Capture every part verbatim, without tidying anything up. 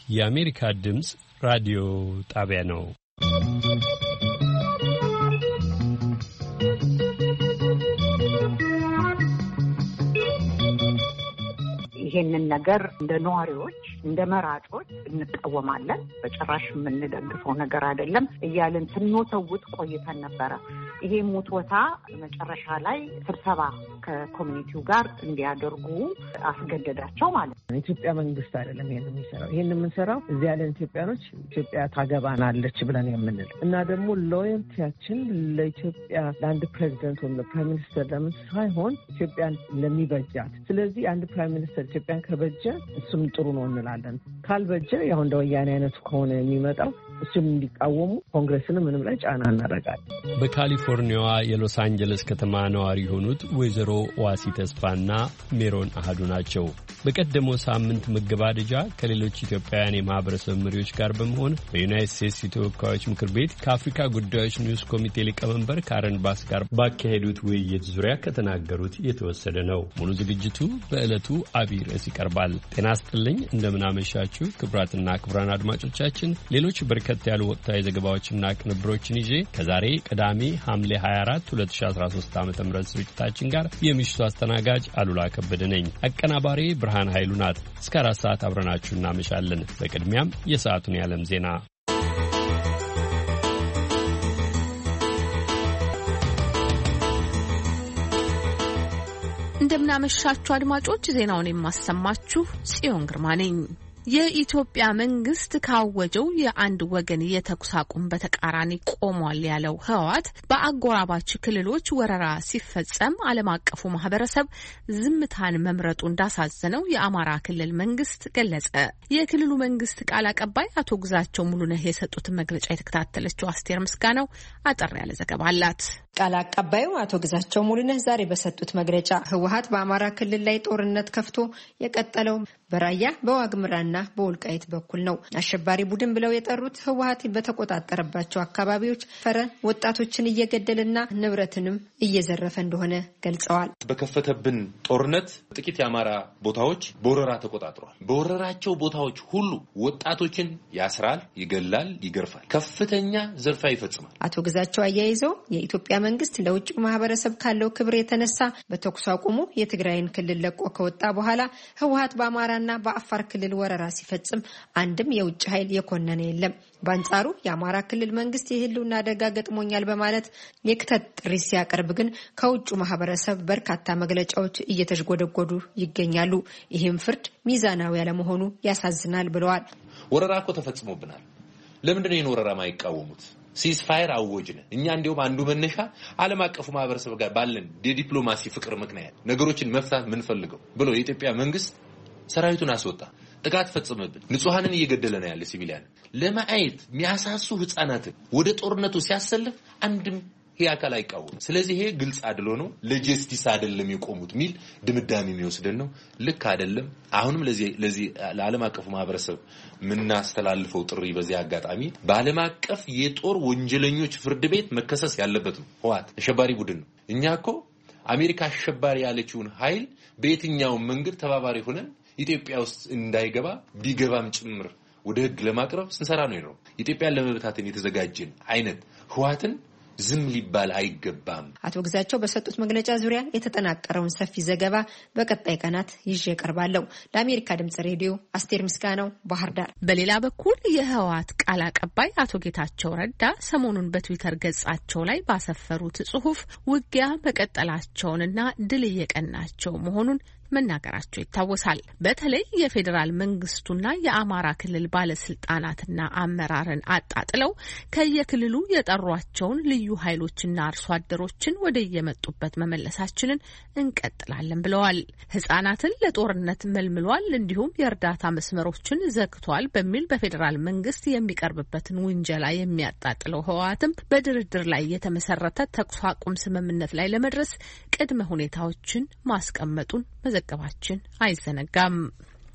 የአሜሪካ ድምጽ ራዲዮ ጣቢያ ነው። ይሄንን ነገር እንደ ነዋሪዎች እንደ መራጮች እንቃወማለን። በጭራሽ የምንደግፈው ነገር አይደለም እያልን ስንወተውት ቆይተን ነበረ። ይሄ ሙትወታ መጨረሻ ላይ ስብሰባ ከኮሚኒቲው ጋር እንዲያደርጉ አስገደዳቸው ማለት ነው። ኢትዮጵያ መንግስት አይደለም ይሄን የሚሰራው። ይሄን የምንሰራው እዚህ ያለን ኢትዮጵያኖች ኢትዮጵያ ታገባናለች ብለን የምንል እና ደግሞ ሎያልቲያችን ለኢትዮጵያ ለአንድ ፕሬዚደንት ወይም ለፕራይም ሚኒስተር ለምን ሳይሆን ኢትዮጵያን ለሚበጃት። ስለዚህ አንድ ፕራይም ሚኒስተር ኢትዮጵያን ከበጀ እሱም ጥሩ ነው እንላለን። ካልበጀ ያው እንደ ወያኔ አይነቱ ከሆነ የሚመጣው እሱም እንዲቃወሙ ኮንግሬስንም ምንም ላይ ጫና እናደርጋለን። በካሊፎርኒያዋ የሎስ አንጀለስ ከተማ ነዋሪ የሆኑት ወይዘሮ ዋሲ ተስፋና ሜሮን አሃዱ ናቸው። በቀደመው ሳምንት መገባደጃ ከሌሎች ኢትዮጵያውያን የማህበረሰብ መሪዎች ጋር በመሆን በዩናይትድ ስቴትስ የተወካዮች ምክር ቤት ከአፍሪካ ጉዳዮች ኒውስ ኮሚቴ ሊቀመንበር ካረን ባስ ጋር ባካሄዱት ውይይት ዙሪያ ከተናገሩት የተወሰደ ነው። ሙሉ ዝግጅቱ በዕለቱ አብይ ርዕስ ይቀርባል። ጤና ይስጥልኝ፣ እንደምናመሻችሁ ክቡራትና ክቡራን አድማጮቻችን። ሌሎች በርከት ያሉ ወቅታዊ ዘገባዎችና ቅንብሮችን ይዤ ከዛሬ ቅዳሜ ሐምሌ ሃያ አራት ሁለት ሺህ አስራ ሶስት ዓመተ ምህረት ስርጭታችን ጋር የምሽቱ አስተናጋጅ አሉላ ከበደ ነኝ። አቀናባሪ ብርሃን ኃይሉ ናት። እስከ አራት ሰዓት አብረናችሁ እናመሻለን። በቅድሚያም የሰዓቱን የዓለም ዜና። እንደምናመሻችሁ አድማጮች፣ ዜናውን የማሰማችሁ ጽዮን ግርማ ነኝ። የኢትዮጵያ መንግስት ካወጀው የአንድ ወገን የተኩስ አቁም በተቃራኒ ቆሟል ያለው ህወሓት በአጎራባች ክልሎች ወረራ ሲፈጸም ዓለም አቀፉ ማህበረሰብ ዝምታን መምረጡ እንዳሳዘነው የአማራ ክልል መንግስት ገለጸ። የክልሉ መንግስት ቃል አቀባይ አቶ ግዛቸው ሙሉነህ የሰጡትን መግለጫ የተከታተለችው አስቴር ምስጋናው አጠር ያለ ዘገባ አላት። ቃል አቀባዩ አቶ ግዛቸው ሙሉነህ ዛሬ በሰጡት መግለጫ ህወሓት በአማራ ክልል ላይ ጦርነት ከፍቶ የቀጠለው በራያ በዋግምራና በወልቃይት በኩል ነው። አሸባሪ ቡድን ብለው የጠሩት ህወሓት በተቆጣጠረባቸው አካባቢዎች ፈረ ወጣቶችን እየገደለና ንብረትንም እየዘረፈ እንደሆነ ገልጸዋል። በከፈተብን ጦርነት ጥቂት የአማራ ቦታዎች በወረራ ተቆጣጥሯል። በወረራቸው ቦታዎች ሁሉ ወጣቶችን ያስራል፣ ይገላል፣ ይገርፋል፣ ከፍተኛ ዘርፋ ይፈጽማል። አቶ ግዛቸው አያይዘው የኢትዮጵያ መንግስት ለውጭ ማህበረሰብ ካለው ክብር የተነሳ በተኩስ አቁሙ የትግራይን ክልል ለቆ ከወጣ በኋላ ህወሓት በአማራና በአፋር ክልል ወረራ ሲፈጽም አንድም የውጭ ኃይል የኮነነ የለም። በአንጻሩ የአማራ ክልል መንግስት የህልውና አደጋ ገጥሞኛል በማለት የክተት ጥሪ ሲያቀርብ ግን ከውጭ ማህበረሰብ በርካታ መግለጫዎች እየተሽጎደጎዱ ይገኛሉ። ይህም ፍርድ ሚዛናዊ ያለመሆኑ ያሳዝናል ብለዋል። ወረራ እኮ ተፈጽሞብናል። ለምንድን ነው የወረራ ማይቃወሙት? ሲስፋየር አወጅነ እኛ እንዲያውም አንዱ መነሻ ዓለም አቀፉ ማህበረሰብ ጋር ባለን የዲፕሎማሲ ፍቅር ምክንያት ነገሮችን መፍታት ምን ፈልገው ብሎ የኢትዮጵያ መንግስት ሰራዊቱን አስወጣ፣ ጥቃት ፈጽመብን፣ ንጹሃንን እየገደለ ነው ያለ ሲቪሊያን ለማየት የሚያሳሱ ህፃናትን ወደ ጦርነቱ ሲያሰልፍ አንድም ያካል አይቃወም። ስለዚህ ይሄ ግልጽ አድሎ ነው፣ ለጀስቲስ አይደለም የቆሙት ሚል ድምዳሜ የሚወስደን ነው። ልክ አይደለም። አሁንም ለዚህ ለዚህ ለዓለም አቀፉ ማህበረሰብ ምናስተላልፈው ጥሪ በዚህ አጋጣሚ በዓለም አቀፍ የጦር ወንጀለኞች ፍርድ ቤት መከሰስ ያለበት ነው። ህወሓት አሸባሪ ቡድን ነው። እኛ እኮ አሜሪካ አሸባሪ ያለችውን ኃይል በየትኛው መንገድ ተባባሪ ሆነን ኢትዮጵያ ውስጥ እንዳይገባ ቢገባም ጭምር ወደ ህግ ለማቅረብ ስንሰራ ነው ነው ኢትዮጵያን ለመበታተን የተዘጋጀን አይነት ህወሓትን ዝም ሊባል አይገባም። አቶ ግዛቸው በሰጡት መግለጫ ዙሪያ የተጠናቀረውን ሰፊ ዘገባ በቀጣይ ቀናት ይዤ ቀርባለሁ። ለአሜሪካ ድምጽ ሬዲዮ አስቴር ምስጋናው ባህር ዳር። በሌላ በኩል የህወሓት ቃል አቀባይ አቶ ጌታቸው ረዳ ሰሞኑን በትዊተር ገጻቸው ላይ ባሰፈሩት ጽሁፍ ውጊያ መቀጠላቸውንና ድል እየቀናቸው መሆኑን መናገራቸው ይታወሳል። በተለይ የፌዴራል መንግስቱና የአማራ ክልል ባለስልጣናትና አመራርን አጣጥለው ከየክልሉ የጠሯቸውን ልዩ ኃይሎችና አርሶ አደሮችን ወደ የመጡበት መመለሳችንን እንቀጥላለን ብለዋል። ህጻናትን ለጦርነት መልምሏል፣ እንዲሁም የእርዳታ መስመሮችን ዘግቷል በሚል በፌዴራል መንግስት የሚቀርብበትን ውንጀላ የሚያጣጥለው ህወሓትም በድርድር ላይ የተመሰረተ ተኩስ አቁም ስምምነት ላይ ለመድረስ ቅድመ ሁኔታዎችን ማስቀመጡን መዘገባችን አይዘነጋም።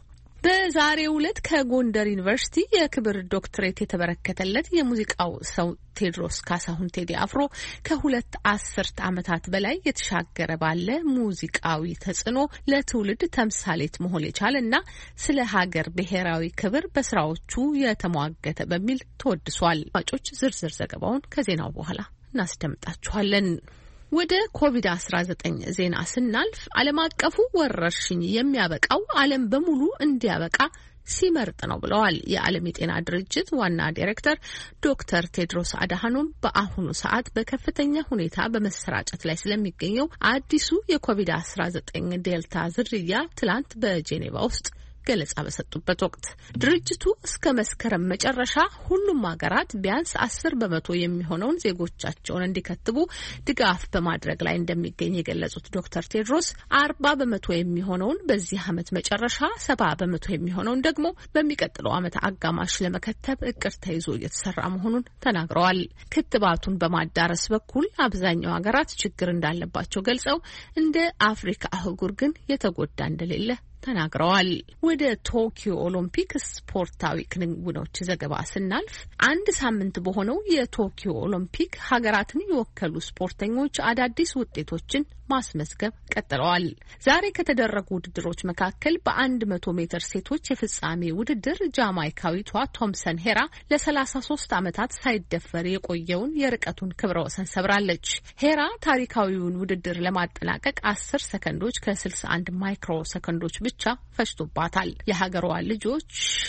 በዛሬው ዕለት ከጎንደር ዩኒቨርሲቲ የክብር ዶክትሬት የተበረከተለት የሙዚቃው ሰው ቴድሮስ ካሳሁን ቴዲ አፍሮ ከሁለት አስርት ዓመታት በላይ የተሻገረ ባለ ሙዚቃዊ ተጽዕኖ ለትውልድ ተምሳሌት መሆን የቻለና ስለ ሀገር ብሔራዊ ክብር በስራዎቹ የተሟገተ በሚል ተወድሷል። አድማጮች ዝርዝር ዘገባውን ከዜናው በኋላ እናስደምጣችኋለን። ወደ ኮቪድ አስራ ዘጠኝ ዜና ስናልፍ ዓለም አቀፉ ወረርሽኝ የሚያበቃው ዓለም በሙሉ እንዲያበቃ ሲመርጥ ነው ብለዋል የዓለም የጤና ድርጅት ዋና ዳይሬክተር ዶክተር ቴድሮስ አድሃኖም በአሁኑ ሰዓት በከፍተኛ ሁኔታ በመሰራጨት ላይ ስለሚገኘው አዲሱ የኮቪድ አስራ ዘጠኝ ዴልታ ዝርያ ትላንት በጄኔቫ ውስጥ ገለጻ በሰጡበት ወቅት ድርጅቱ እስከ መስከረም መጨረሻ ሁሉም ሀገራት ቢያንስ አስር በመቶ የሚሆነውን ዜጎቻቸውን እንዲከትቡ ድጋፍ በማድረግ ላይ እንደሚገኝ የገለጹት ዶክተር ቴድሮስ አርባ በመቶ የሚሆነውን በዚህ ዓመት መጨረሻ፣ ሰባ በመቶ የሚሆነውን ደግሞ በሚቀጥለው ዓመት አጋማሽ ለመከተብ እቅድ ተይዞ እየተሰራ መሆኑን ተናግረዋል። ክትባቱን በማዳረስ በኩል አብዛኛው ሀገራት ችግር እንዳለባቸው ገልጸው እንደ አፍሪካ አህጉር ግን የተጎዳ እንደሌለ ተናግረዋል። ወደ ቶኪዮ ኦሎምፒክ ስፖርታዊ ክንውኖች ዘገባ ስናልፍ አንድ ሳምንት በሆነው የቶኪዮ ኦሎምፒክ ሀገራትን የወከሉ ስፖርተኞች አዳዲስ ውጤቶችን ማስመዝገብ ቀጥለዋል። ዛሬ ከተደረጉ ውድድሮች መካከል በአንድ መቶ ሜትር ሴቶች የፍጻሜ ውድድር ጃማይካዊቷ ቶምሰን ሄራ ለሰላሳ ሶስት ዓመታት ሳይደፈር የቆየውን የርቀቱን ክብረ ወሰን ሰብራለች። ሄራ ታሪካዊውን ውድድር ለማጠናቀቅ አስር ሰከንዶች ከስልሳ አንድ ማይክሮ ሰከንዶች ብቻ ፈጅቶባታል። የሀገሯ ልጆች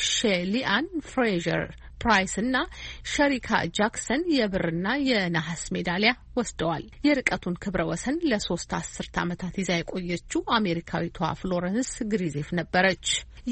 ሼሊአን ፍሬዘር ፕራይስ እና ሸሪካ ጃክሰን የብርና የነሐስ ሜዳሊያ ወስደዋል። የርቀቱን ክብረ ወሰን ለሶስት አስርት ዓመታት ይዛ የቆየችው አሜሪካዊቷ ፍሎረንስ ግሪዜፍ ነበረች።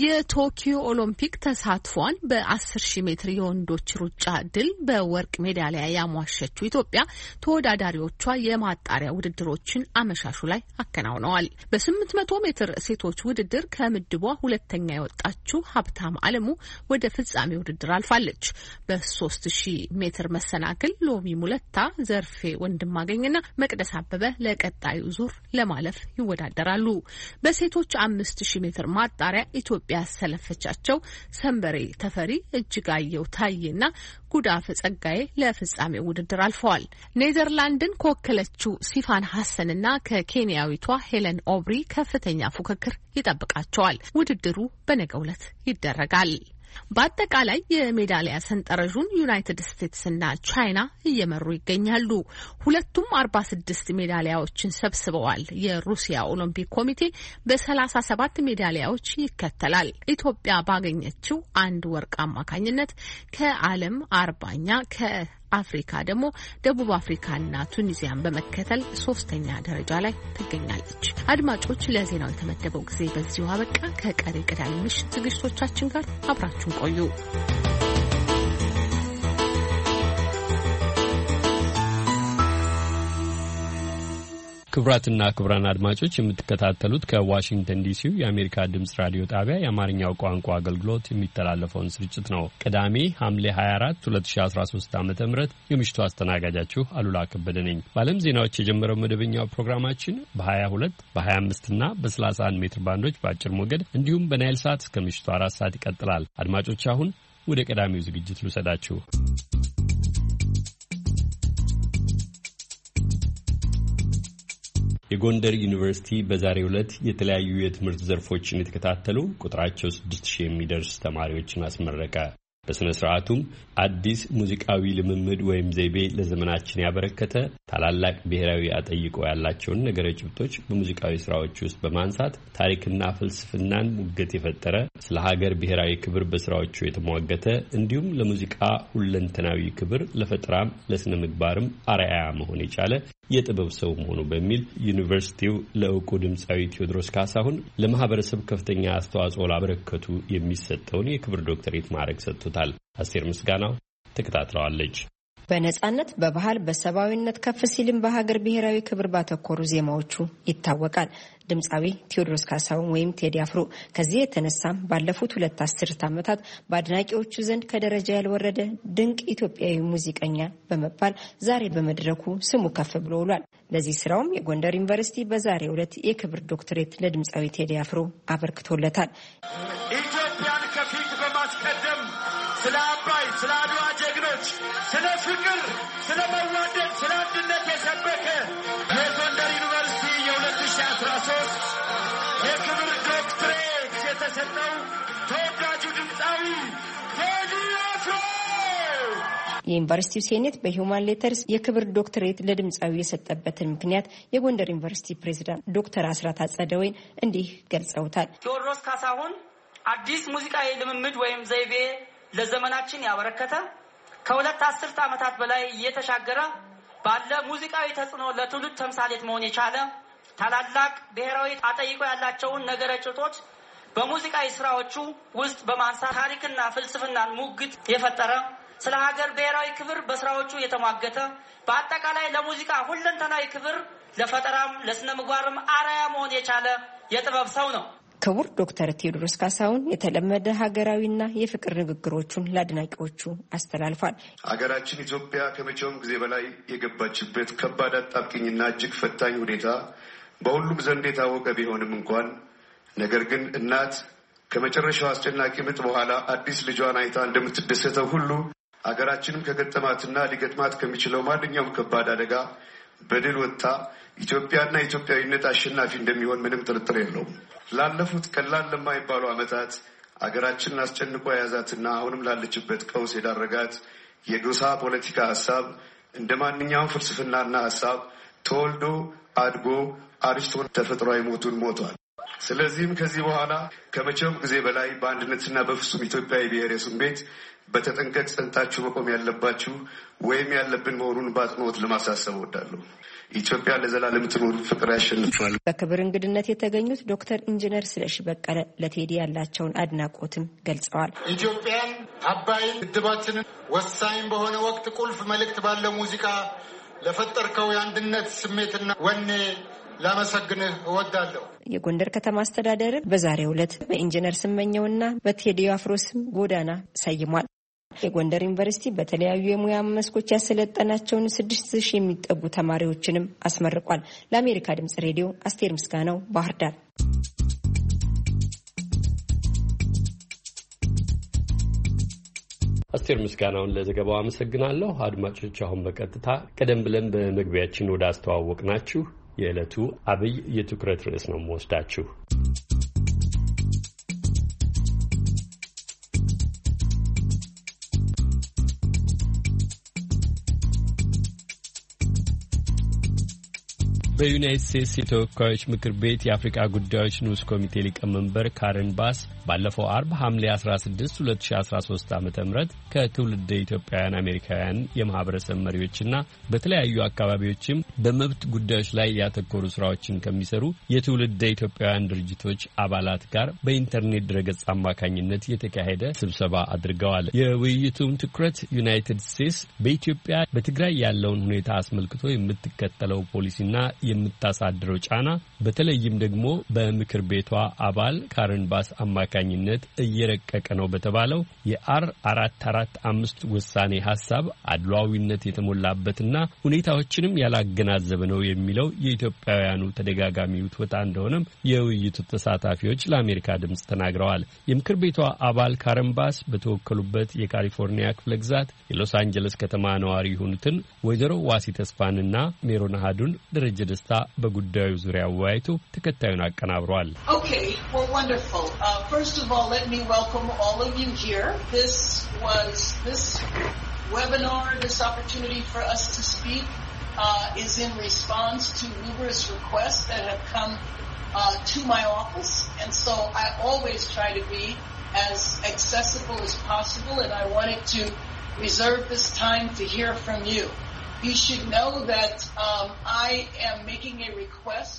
የቶኪዮ ኦሎምፒክ ተሳትፏን በአስር ሺህ ሜትር የወንዶች ሩጫ ድል በወርቅ ሜዳሊያ ያሟሸችው ኢትዮጵያ ተወዳዳሪዎቿ የማጣሪያ ውድድሮችን አመሻሹ ላይ አከናውነዋል። በስምንት መቶ ሜትር ሴቶች ውድድር ከምድቧ ሁለተኛ የወጣችው ሀብታም አለሙ ወደ ፍጻሜ ውድድር አልፋለች። በሶስት ሺህ ሜትር መሰናክል ሎሚ ሙለታ፣ ዘርፌ ወንድማገኝና መቅደስ አበበ ለቀጣዩ ዙር ለማለፍ ይወዳደራሉ። በሴቶች አምስት ሺህ ሜትር ማጣሪያ ኢትዮጵያ ያሰለፈቻቸው ሰንበሬ ተፈሪ፣ እጅጋየው ታዬና ጉዳፍ ጸጋዬ ለፍጻሜ ውድድር አልፈዋል። ኔዘርላንድን ከወከለችው ሲፋን ሀሰንና ከኬንያዊቷ ሄለን ኦብሪ ከፍተኛ ፉክክር ይጠብቃቸዋል። ውድድሩ በነገው ዕለት ይደረጋል። በአጠቃላይ የሜዳሊያ ሰንጠረዡን ዩናይትድ ስቴትስና ቻይና እየመሩ ይገኛሉ። ሁለቱም አርባ ስድስት ሜዳሊያዎችን ሰብስበዋል። የሩሲያ ኦሎምፒክ ኮሚቴ በሰላሳ ሰባት ሜዳሊያዎች ይከተላል። ኢትዮጵያ ባገኘችው አንድ ወርቅ አማካኝነት ከዓለም አርባኛ ከ አፍሪካ ደግሞ ደቡብ አፍሪካና ቱኒዚያን በመከተል ሶስተኛ ደረጃ ላይ ትገኛለች። አድማጮች፣ ለዜናው የተመደበው ጊዜ በዚሁ አበቃ። ከቀሪ ቅዳሜ ምሽት ዝግጅቶቻችን ጋር አብራችሁን ቆዩ። ክቡራትና ክቡራን አድማጮች የምትከታተሉት ከዋሽንግተን ዲሲው የአሜሪካ ድምጽ ራዲዮ ጣቢያ የአማርኛው ቋንቋ አገልግሎት የሚተላለፈውን ስርጭት ነው። ቅዳሜ ሐምሌ ሀያ አራት ሁለት ሺህ አስራ ሶስት ዓመተ ምህረት የምሽቱ አስተናጋጃችሁ አሉላ ከበደ ነኝ። በዓለም ዜናዎች የጀመረው መደበኛው ፕሮግራማችን በ22 በ25 እና በሰላሳ አንድ ሜትር ባንዶች በአጭር ሞገድ እንዲሁም በናይል ሳት እስከ ምሽቱ አራት ሰዓት ይቀጥላል። አድማጮች አሁን ወደ ቀዳሚው ዝግጅት ልውሰዳችሁ። የጎንደር ዩኒቨርሲቲ በዛሬው ዕለት የተለያዩ የትምህርት ዘርፎችን የተከታተሉ ቁጥራቸው ስድስት ሺህ የሚደርስ ተማሪዎችን አስመረቀ። በስነ ስርዓቱም አዲስ ሙዚቃዊ ልምምድ ወይም ዘይቤ ለዘመናችን ያበረከተ ታላላቅ ብሔራዊ አጠይቆ ያላቸውን ነገረ ጭብጦች በሙዚቃዊ ስራዎች ውስጥ በማንሳት ታሪክና ፍልስፍናን ሙገት የፈጠረ ስለ ሀገር ብሔራዊ ክብር በስራዎቹ የተሟገተ እንዲሁም ለሙዚቃ ሁለንተናዊ ክብር ለፈጠራም ለስነ ምግባርም አርአያ መሆን የቻለ የጥበብ ሰው መሆኑ በሚል ዩኒቨርሲቲው ለእውቁ ድምፃዊ ቴዎድሮስ ካሳሁን ለማህበረሰብ ከፍተኛ አስተዋጽኦ ላበረከቱ የሚሰጠውን የክብር ዶክተሬት ማዕረግ ሰጥቶታል። አስቴር ምስጋናው ተከታትለዋለች። በነጻነት በባህል በሰባዊነት ከፍ ሲልም በሀገር ብሔራዊ ክብር ባተኮሩ ዜማዎቹ ይታወቃል። ድምፃዊ ቴዎድሮስ ካሳሁን ወይም ቴዲ አፍሮ ከዚህ የተነሳም ባለፉት ሁለት አስርት ዓመታት በአድናቂዎቹ ዘንድ ከደረጃ ያልወረደ ድንቅ ኢትዮጵያዊ ሙዚቀኛ በመባል ዛሬ በመድረኩ ስሙ ከፍ ብሎ ውሏል። ለዚህ ስራውም የጎንደር ዩኒቨርሲቲ በዛሬው ዕለት የክብር ዶክተሬት ለድምፃዊ ቴዲ አፍሮ አበርክቶለታል። ስለ አባይ፣ ስለ አድዋ ጀግኖች፣ ስለ ፍቅር፣ ስለ መዋደድ፣ ስለ አንድነት የሰበከ የጎንደር ዩኒቨርሲቲ የሁለት ሺህ አስራ ሶስት የክብር ዶክትሬት የተሰጠው ተወዳጁ ድምፃዊ ቴዲ አፍሮ። የዩኒቨርሲቲው ሴኔት በሂውማን ሌተርስ የክብር ዶክትሬት ለድምፃዊ የሰጠበትን ምክንያት የጎንደር ዩኒቨርሲቲ ፕሬዝዳንት ዶክተር አስራት አጸደወይን እንዲህ ገልጸውታል። ቴዎድሮስ ካሳሁን አዲስ ሙዚቃዊ ልምምድ ወይም ዘይቤ ለዘመናችን ያበረከተ ከሁለት አስርት ዓመታት በላይ እየተሻገረ ባለ ሙዚቃዊ ተጽዕኖ ለትውልድ ተምሳሌት መሆን የቻለ ታላላቅ ብሔራዊ አጠይቆ ያላቸውን ነገረ ጭቶች በሙዚቃዊ ስራዎቹ ውስጥ በማንሳት ታሪክና ፍልስፍናን ሙግት የፈጠረ ስለ ሀገር ብሔራዊ ክብር በስራዎቹ የተሟገተ በአጠቃላይ ለሙዚቃ ሁለንተናዊ ክብር ለፈጠራም ለስነ ምግባርም አርአያ መሆን የቻለ የጥበብ ሰው ነው። ክቡር ዶክተር ቴዎድሮስ ካሳሁን የተለመደ ሀገራዊና የፍቅር ንግግሮቹን ለአድናቂዎቹ አስተላልፏል። ሀገራችን ኢትዮጵያ ከመቼውም ጊዜ በላይ የገባችበት ከባድ አጣብቂኝና እጅግ ፈታኝ ሁኔታ በሁሉም ዘንድ የታወቀ ቢሆንም እንኳን ነገር ግን እናት ከመጨረሻው አስጨናቂ ምጥ በኋላ አዲስ ልጇን አይታ እንደምትደሰተው ሁሉ ሀገራችንም ከገጠማትና ሊገጥማት ከሚችለው ማንኛውም ከባድ አደጋ በድል ወጥታ ኢትዮጵያና ኢትዮጵያዊነት አሸናፊ እንደሚሆን ምንም ጥርጥር የለውም። ላለፉት ቀላል ለማይባሉ ዓመታት ሀገራችንን አስጨንቆ የያዛትና አሁንም ላለችበት ቀውስ የዳረጋት የጎሳ ፖለቲካ ሀሳብ እንደ ማንኛውም ፍልስፍናና ሀሳብ ተወልዶ አድጎ አርጅቶ ተፈጥሯዊ ሞቱን ሞቷል። ስለዚህም ከዚህ በኋላ ከመቼውም ጊዜ በላይ በአንድነትና በፍጹም ኢትዮጵያዊ ብሔራዊ ስሜት በተጠንቀቅ ጸንታችሁ መቆም ያለባችሁ ወይም ያለብን መሆኑን በአጽንኦት ለማሳሰብ እወዳለሁ። ኢትዮጵያ ለዘላለም ትኑር፣ ፍቅር ያሸንፋል። በክብር እንግድነት የተገኙት ዶክተር ኢንጂነር ስለሺ በቀለ ለቴዲ ያላቸውን አድናቆትም ገልጸዋል። ኢትዮጵያን፣ አባይን፣ ግድባችንን ወሳኝ በሆነ ወቅት ቁልፍ መልእክት ባለው ሙዚቃ ለፈጠርከው የአንድነት ስሜትና ወኔ ላመሰግንህ እወዳለሁ። የጎንደር ከተማ አስተዳደር በዛሬው ዕለት በኢንጂነር ስመኘውና በቴዲ አፍሮ ስም ጎዳና ሰይሟል። የጎንደር ዩኒቨርሲቲ በተለያዩ የሙያ መስኮች ያሰለጠናቸውን ስድስት ሺህ የሚጠጉ ተማሪዎችንም አስመርቋል። ለአሜሪካ ድምጽ ሬዲዮ አስቴር ምስጋናው ባህር ዳር። አስቴር ምስጋናውን ለዘገባው አመሰግናለሁ። አድማጮች አሁን በቀጥታ ቀደም ብለን በመግቢያችን ወደ አስተዋወቅናችሁ የዕለቱ አብይ የትኩረት ርዕስ ነው የምወስዳችሁ። በዩናይትድ ስቴትስ የተወካዮች ምክር ቤት የአፍሪካ ጉዳዮች ንዑስ ኮሚቴ ሊቀመንበር ካረን ባስ ባለፈው አርብ ሐምሌ አስራ ስድስት ሁለት ሺህ አስራ ሶስት ዓመተ ምህረት ከትውልደ ኢትዮጵያውያን አሜሪካውያን የማህበረሰብ መሪዎችና በተለያዩ አካባቢዎችም በመብት ጉዳዮች ላይ ያተኮሩ ስራዎችን ከሚሰሩ የትውልደ ኢትዮጵያውያን ድርጅቶች አባላት ጋር በኢንተርኔት ድረገጽ አማካኝነት የተካሄደ ስብሰባ አድርገዋል። የውይይቱም ትኩረት ዩናይትድ ስቴትስ በኢትዮጵያ በትግራይ ያለውን ሁኔታ አስመልክቶ የምትከተለው ፖሊሲና የምታሳድረው ጫና በተለይም ደግሞ በምክር ቤቷ አባል ካረን ባስ አማካኝነት እየረቀቀ ነው በተባለው የአር አራት አራት አምስት ውሳኔ ሐሳብ አድሏዊነት የተሞላበትና ሁኔታዎችንም ያላገናዘበ ነው የሚለው የኢትዮጵያውያኑ ተደጋጋሚ ውትወታ እንደሆነም የውይይቱ ተሳታፊዎች ለአሜሪካ ድምጽ ተናግረዋል። የምክር ቤቷ አባል ካረን ባስ በተወከሉበት የካሊፎርኒያ ክፍለ ግዛት የሎስ አንጀለስ ከተማ ነዋሪ የሆኑትን ወይዘሮ ዋሲ ተስፋንና ሜሮን አሃዱን ደረጀ ደስታ በጉዳዩ ዙሪያ ወያይቶ ተከታዩን አቀናብሯል። Okay, well wonderful. Uh, first of all, let me welcome all of you here. This was this webinar, this opportunity for us to speak uh, is in response to numerous requests that have come uh, to my office, and so I always try to be as accessible as possible, and I wanted to reserve this time to hear from you. You should know that um, I am making a request.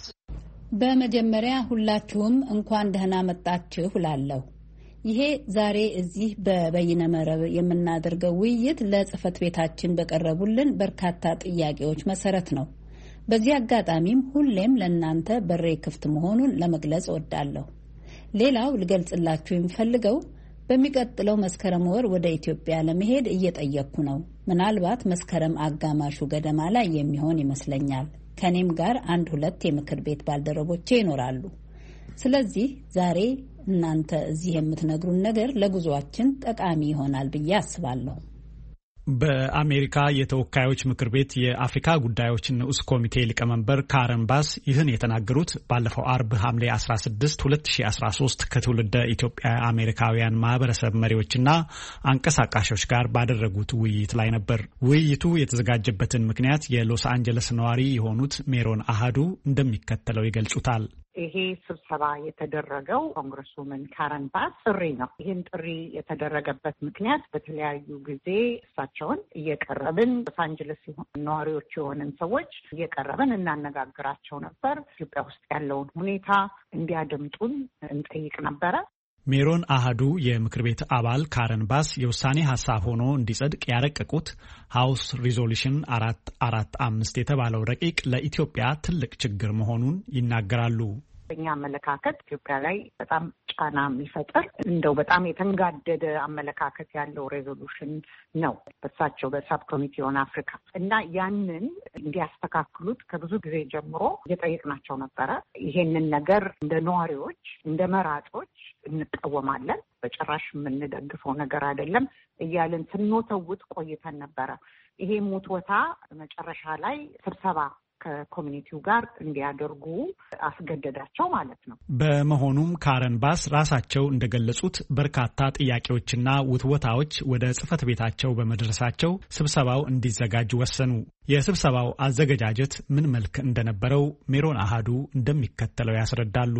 በመጀመሪያ ሁላችሁም እንኳን ደህና መጣችሁ እላለሁ። ይሄ ዛሬ እዚህ በበይነ መረብ የምናደርገው ውይይት ለጽህፈት ቤታችን በቀረቡልን በርካታ ጥያቄዎች መሰረት ነው። በዚህ አጋጣሚም ሁሌም ለእናንተ በሬ ክፍት መሆኑን ለመግለጽ እወዳለሁ። ሌላው ልገልጽላችሁ የምፈልገው በሚቀጥለው መስከረም ወር ወደ ኢትዮጵያ ለመሄድ እየጠየቅኩ ነው። ምናልባት መስከረም አጋማሹ ገደማ ላይ የሚሆን ይመስለኛል። ከኔም ጋር አንድ ሁለት የምክር ቤት ባልደረቦቼ ይኖራሉ። ስለዚህ ዛሬ እናንተ እዚህ የምትነግሩን ነገር ለጉዟችን ጠቃሚ ይሆናል ብዬ አስባለሁ። በአሜሪካ የተወካዮች ምክር ቤት የአፍሪካ ጉዳዮች ንዑስ ኮሚቴ ሊቀመንበር ካረን ባስ ይህን የተናገሩት ባለፈው አርብ ሐምሌ አስራ ስድስት ሁለት ሺህ አስራ ሶስት ከትውልደ ኢትዮጵያ አሜሪካውያን ማህበረሰብ መሪዎችና አንቀሳቃሾች ጋር ባደረጉት ውይይት ላይ ነበር። ውይይቱ የተዘጋጀበትን ምክንያት የሎስ አንጀለስ ነዋሪ የሆኑት ሜሮን አሃዱ እንደሚከተለው ይገልጹታል። ይሄ ስብሰባ የተደረገው ኮንግረስውመን ካረን ባስ ጥሪ ነው። ይህን ጥሪ የተደረገበት ምክንያት በተለያዩ ጊዜ እሳቸውን እየቀረብን ሎስ አንጀለስ ነዋሪዎች የሆንን ሰዎች እየቀረብን እናነጋግራቸው ነበር። ኢትዮጵያ ውስጥ ያለውን ሁኔታ እንዲያደምጡን እንጠይቅ ነበረ። ሜሮን አሃዱ የምክር ቤት አባል ካረን ባስ የውሳኔ ሀሳብ ሆኖ እንዲጸድቅ ያረቀቁት ሃውስ ሪዞሉሽን አራት አራት አምስት የተባለው ረቂቅ ለኢትዮጵያ ትልቅ ችግር መሆኑን ይናገራሉ። በእኛ አመለካከት ኢትዮጵያ ላይ በጣም ጫና የሚፈጥር እንደው በጣም የተንጋደደ አመለካከት ያለው ሬዞሉሽን ነው በሳቸው በሳብ ኮሚቴ ኦን አፍሪካ እና ያንን እንዲያስተካክሉት ከብዙ ጊዜ ጀምሮ እየጠየቅናቸው ነበረ። ይሄንን ነገር እንደ ነዋሪዎች እንደ መራጮች እንቃወማለን፣ በጭራሽ የምንደግፈው ነገር አይደለም እያልን ስንወተውት ቆይተን ነበረ። ይሄ ሙትወታ መጨረሻ ላይ ስብሰባ ከኮሚኒቲው ጋር እንዲያደርጉ አስገደዳቸው ማለት ነው። በመሆኑም ካረን ባስ ራሳቸው እንደገለጹት በርካታ ጥያቄዎችና ውትወታዎች ወደ ጽህፈት ቤታቸው በመድረሳቸው ስብሰባው እንዲዘጋጅ ወሰኑ። የስብሰባው አዘገጃጀት ምን መልክ እንደነበረው ሜሮን አሃዱ እንደሚከተለው ያስረዳሉ።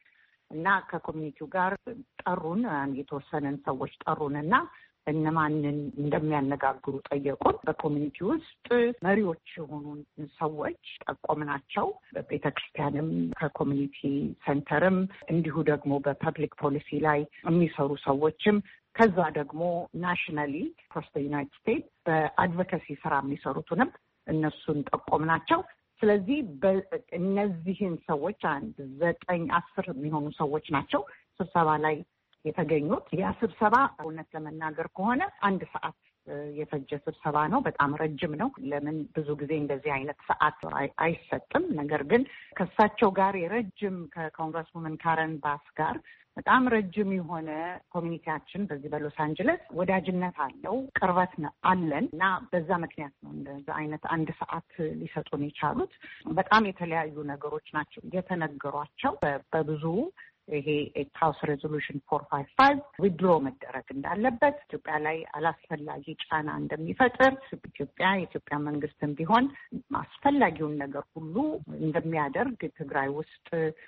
እና ከኮሚኒቲው ጋር ጠሩን፣ የተወሰነን ሰዎች ጠሩንና እነማንን እንደሚያነጋግሩ ጠየቁን። በኮሚኒቲ ውስጥ መሪዎች የሆኑ ሰዎች ጠቆምናቸው። በቤተ ክርስቲያንም ከኮሚኒቲ ሴንተርም እንዲሁ ደግሞ በፐብሊክ ፖሊሲ ላይ የሚሰሩ ሰዎችም ከዛ ደግሞ ናሽናሊ አክሮስ ዘ ዩናይትድ ስቴትስ በአድቮኬሲ ስራ የሚሰሩትንም እነሱን ጠቆምናቸው። ስለዚህ እነዚህን ሰዎች አንድ ዘጠኝ አስር የሚሆኑ ሰዎች ናቸው ስብሰባ ላይ የተገኙት። ያ ስብሰባ እውነት ለመናገር ከሆነ አንድ ሰዓት የፈጀ ስብሰባ ነው። በጣም ረጅም ነው። ለምን ብዙ ጊዜ እንደዚህ አይነት ሰዓት አይሰጥም። ነገር ግን ከሳቸው ጋር የረጅም ከኮንግረስውመን ካረን ባስ ጋር በጣም ረጅም የሆነ ኮሚኒቲያችን በዚህ በሎስ አንጀለስ ወዳጅነት አለው፣ ቅርበት አለን እና በዛ ምክንያት ነው እንደዛ አይነት አንድ ሰዓት ሊሰጡን የቻሉት። በጣም የተለያዩ ነገሮች ናቸው የተነገሯቸው። በብዙ ይሄ ሃውስ ሬዞሉሽን ፎር ፋይቭ ፋይቭ ዊድሮ መደረግ እንዳለበት፣ ኢትዮጵያ ላይ አላስፈላጊ ጫና እንደሚፈጥር፣ ኢትዮጵያ የኢትዮጵያ መንግስትም ቢሆን አስፈላጊውን ነገር ሁሉ እንደሚያደርግ፣ ትግራይ ውስጥ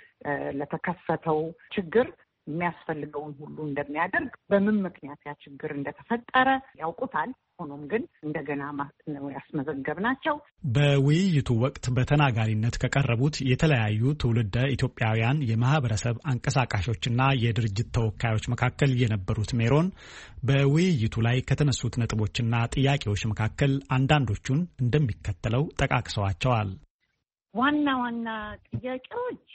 ለተከሰተው ችግር የሚያስፈልገውን ሁሉ እንደሚያደርግ፣ በምን ምክንያት ያ ችግር እንደተፈጠረ ያውቁታል። ሆኖም ግን እንደገና ነው ያስመዘገብናቸው። በውይይቱ ወቅት በተናጋሪነት ከቀረቡት የተለያዩ ትውልደ ኢትዮጵያውያን የማህበረሰብ አንቀሳቃሾችና የድርጅት ተወካዮች መካከል የነበሩት ሜሮን በውይይቱ ላይ ከተነሱት ነጥቦችና ጥያቄዎች መካከል አንዳንዶቹን እንደሚከተለው ጠቃቅሰዋቸዋል። ዋና ዋና ጥያቄዎች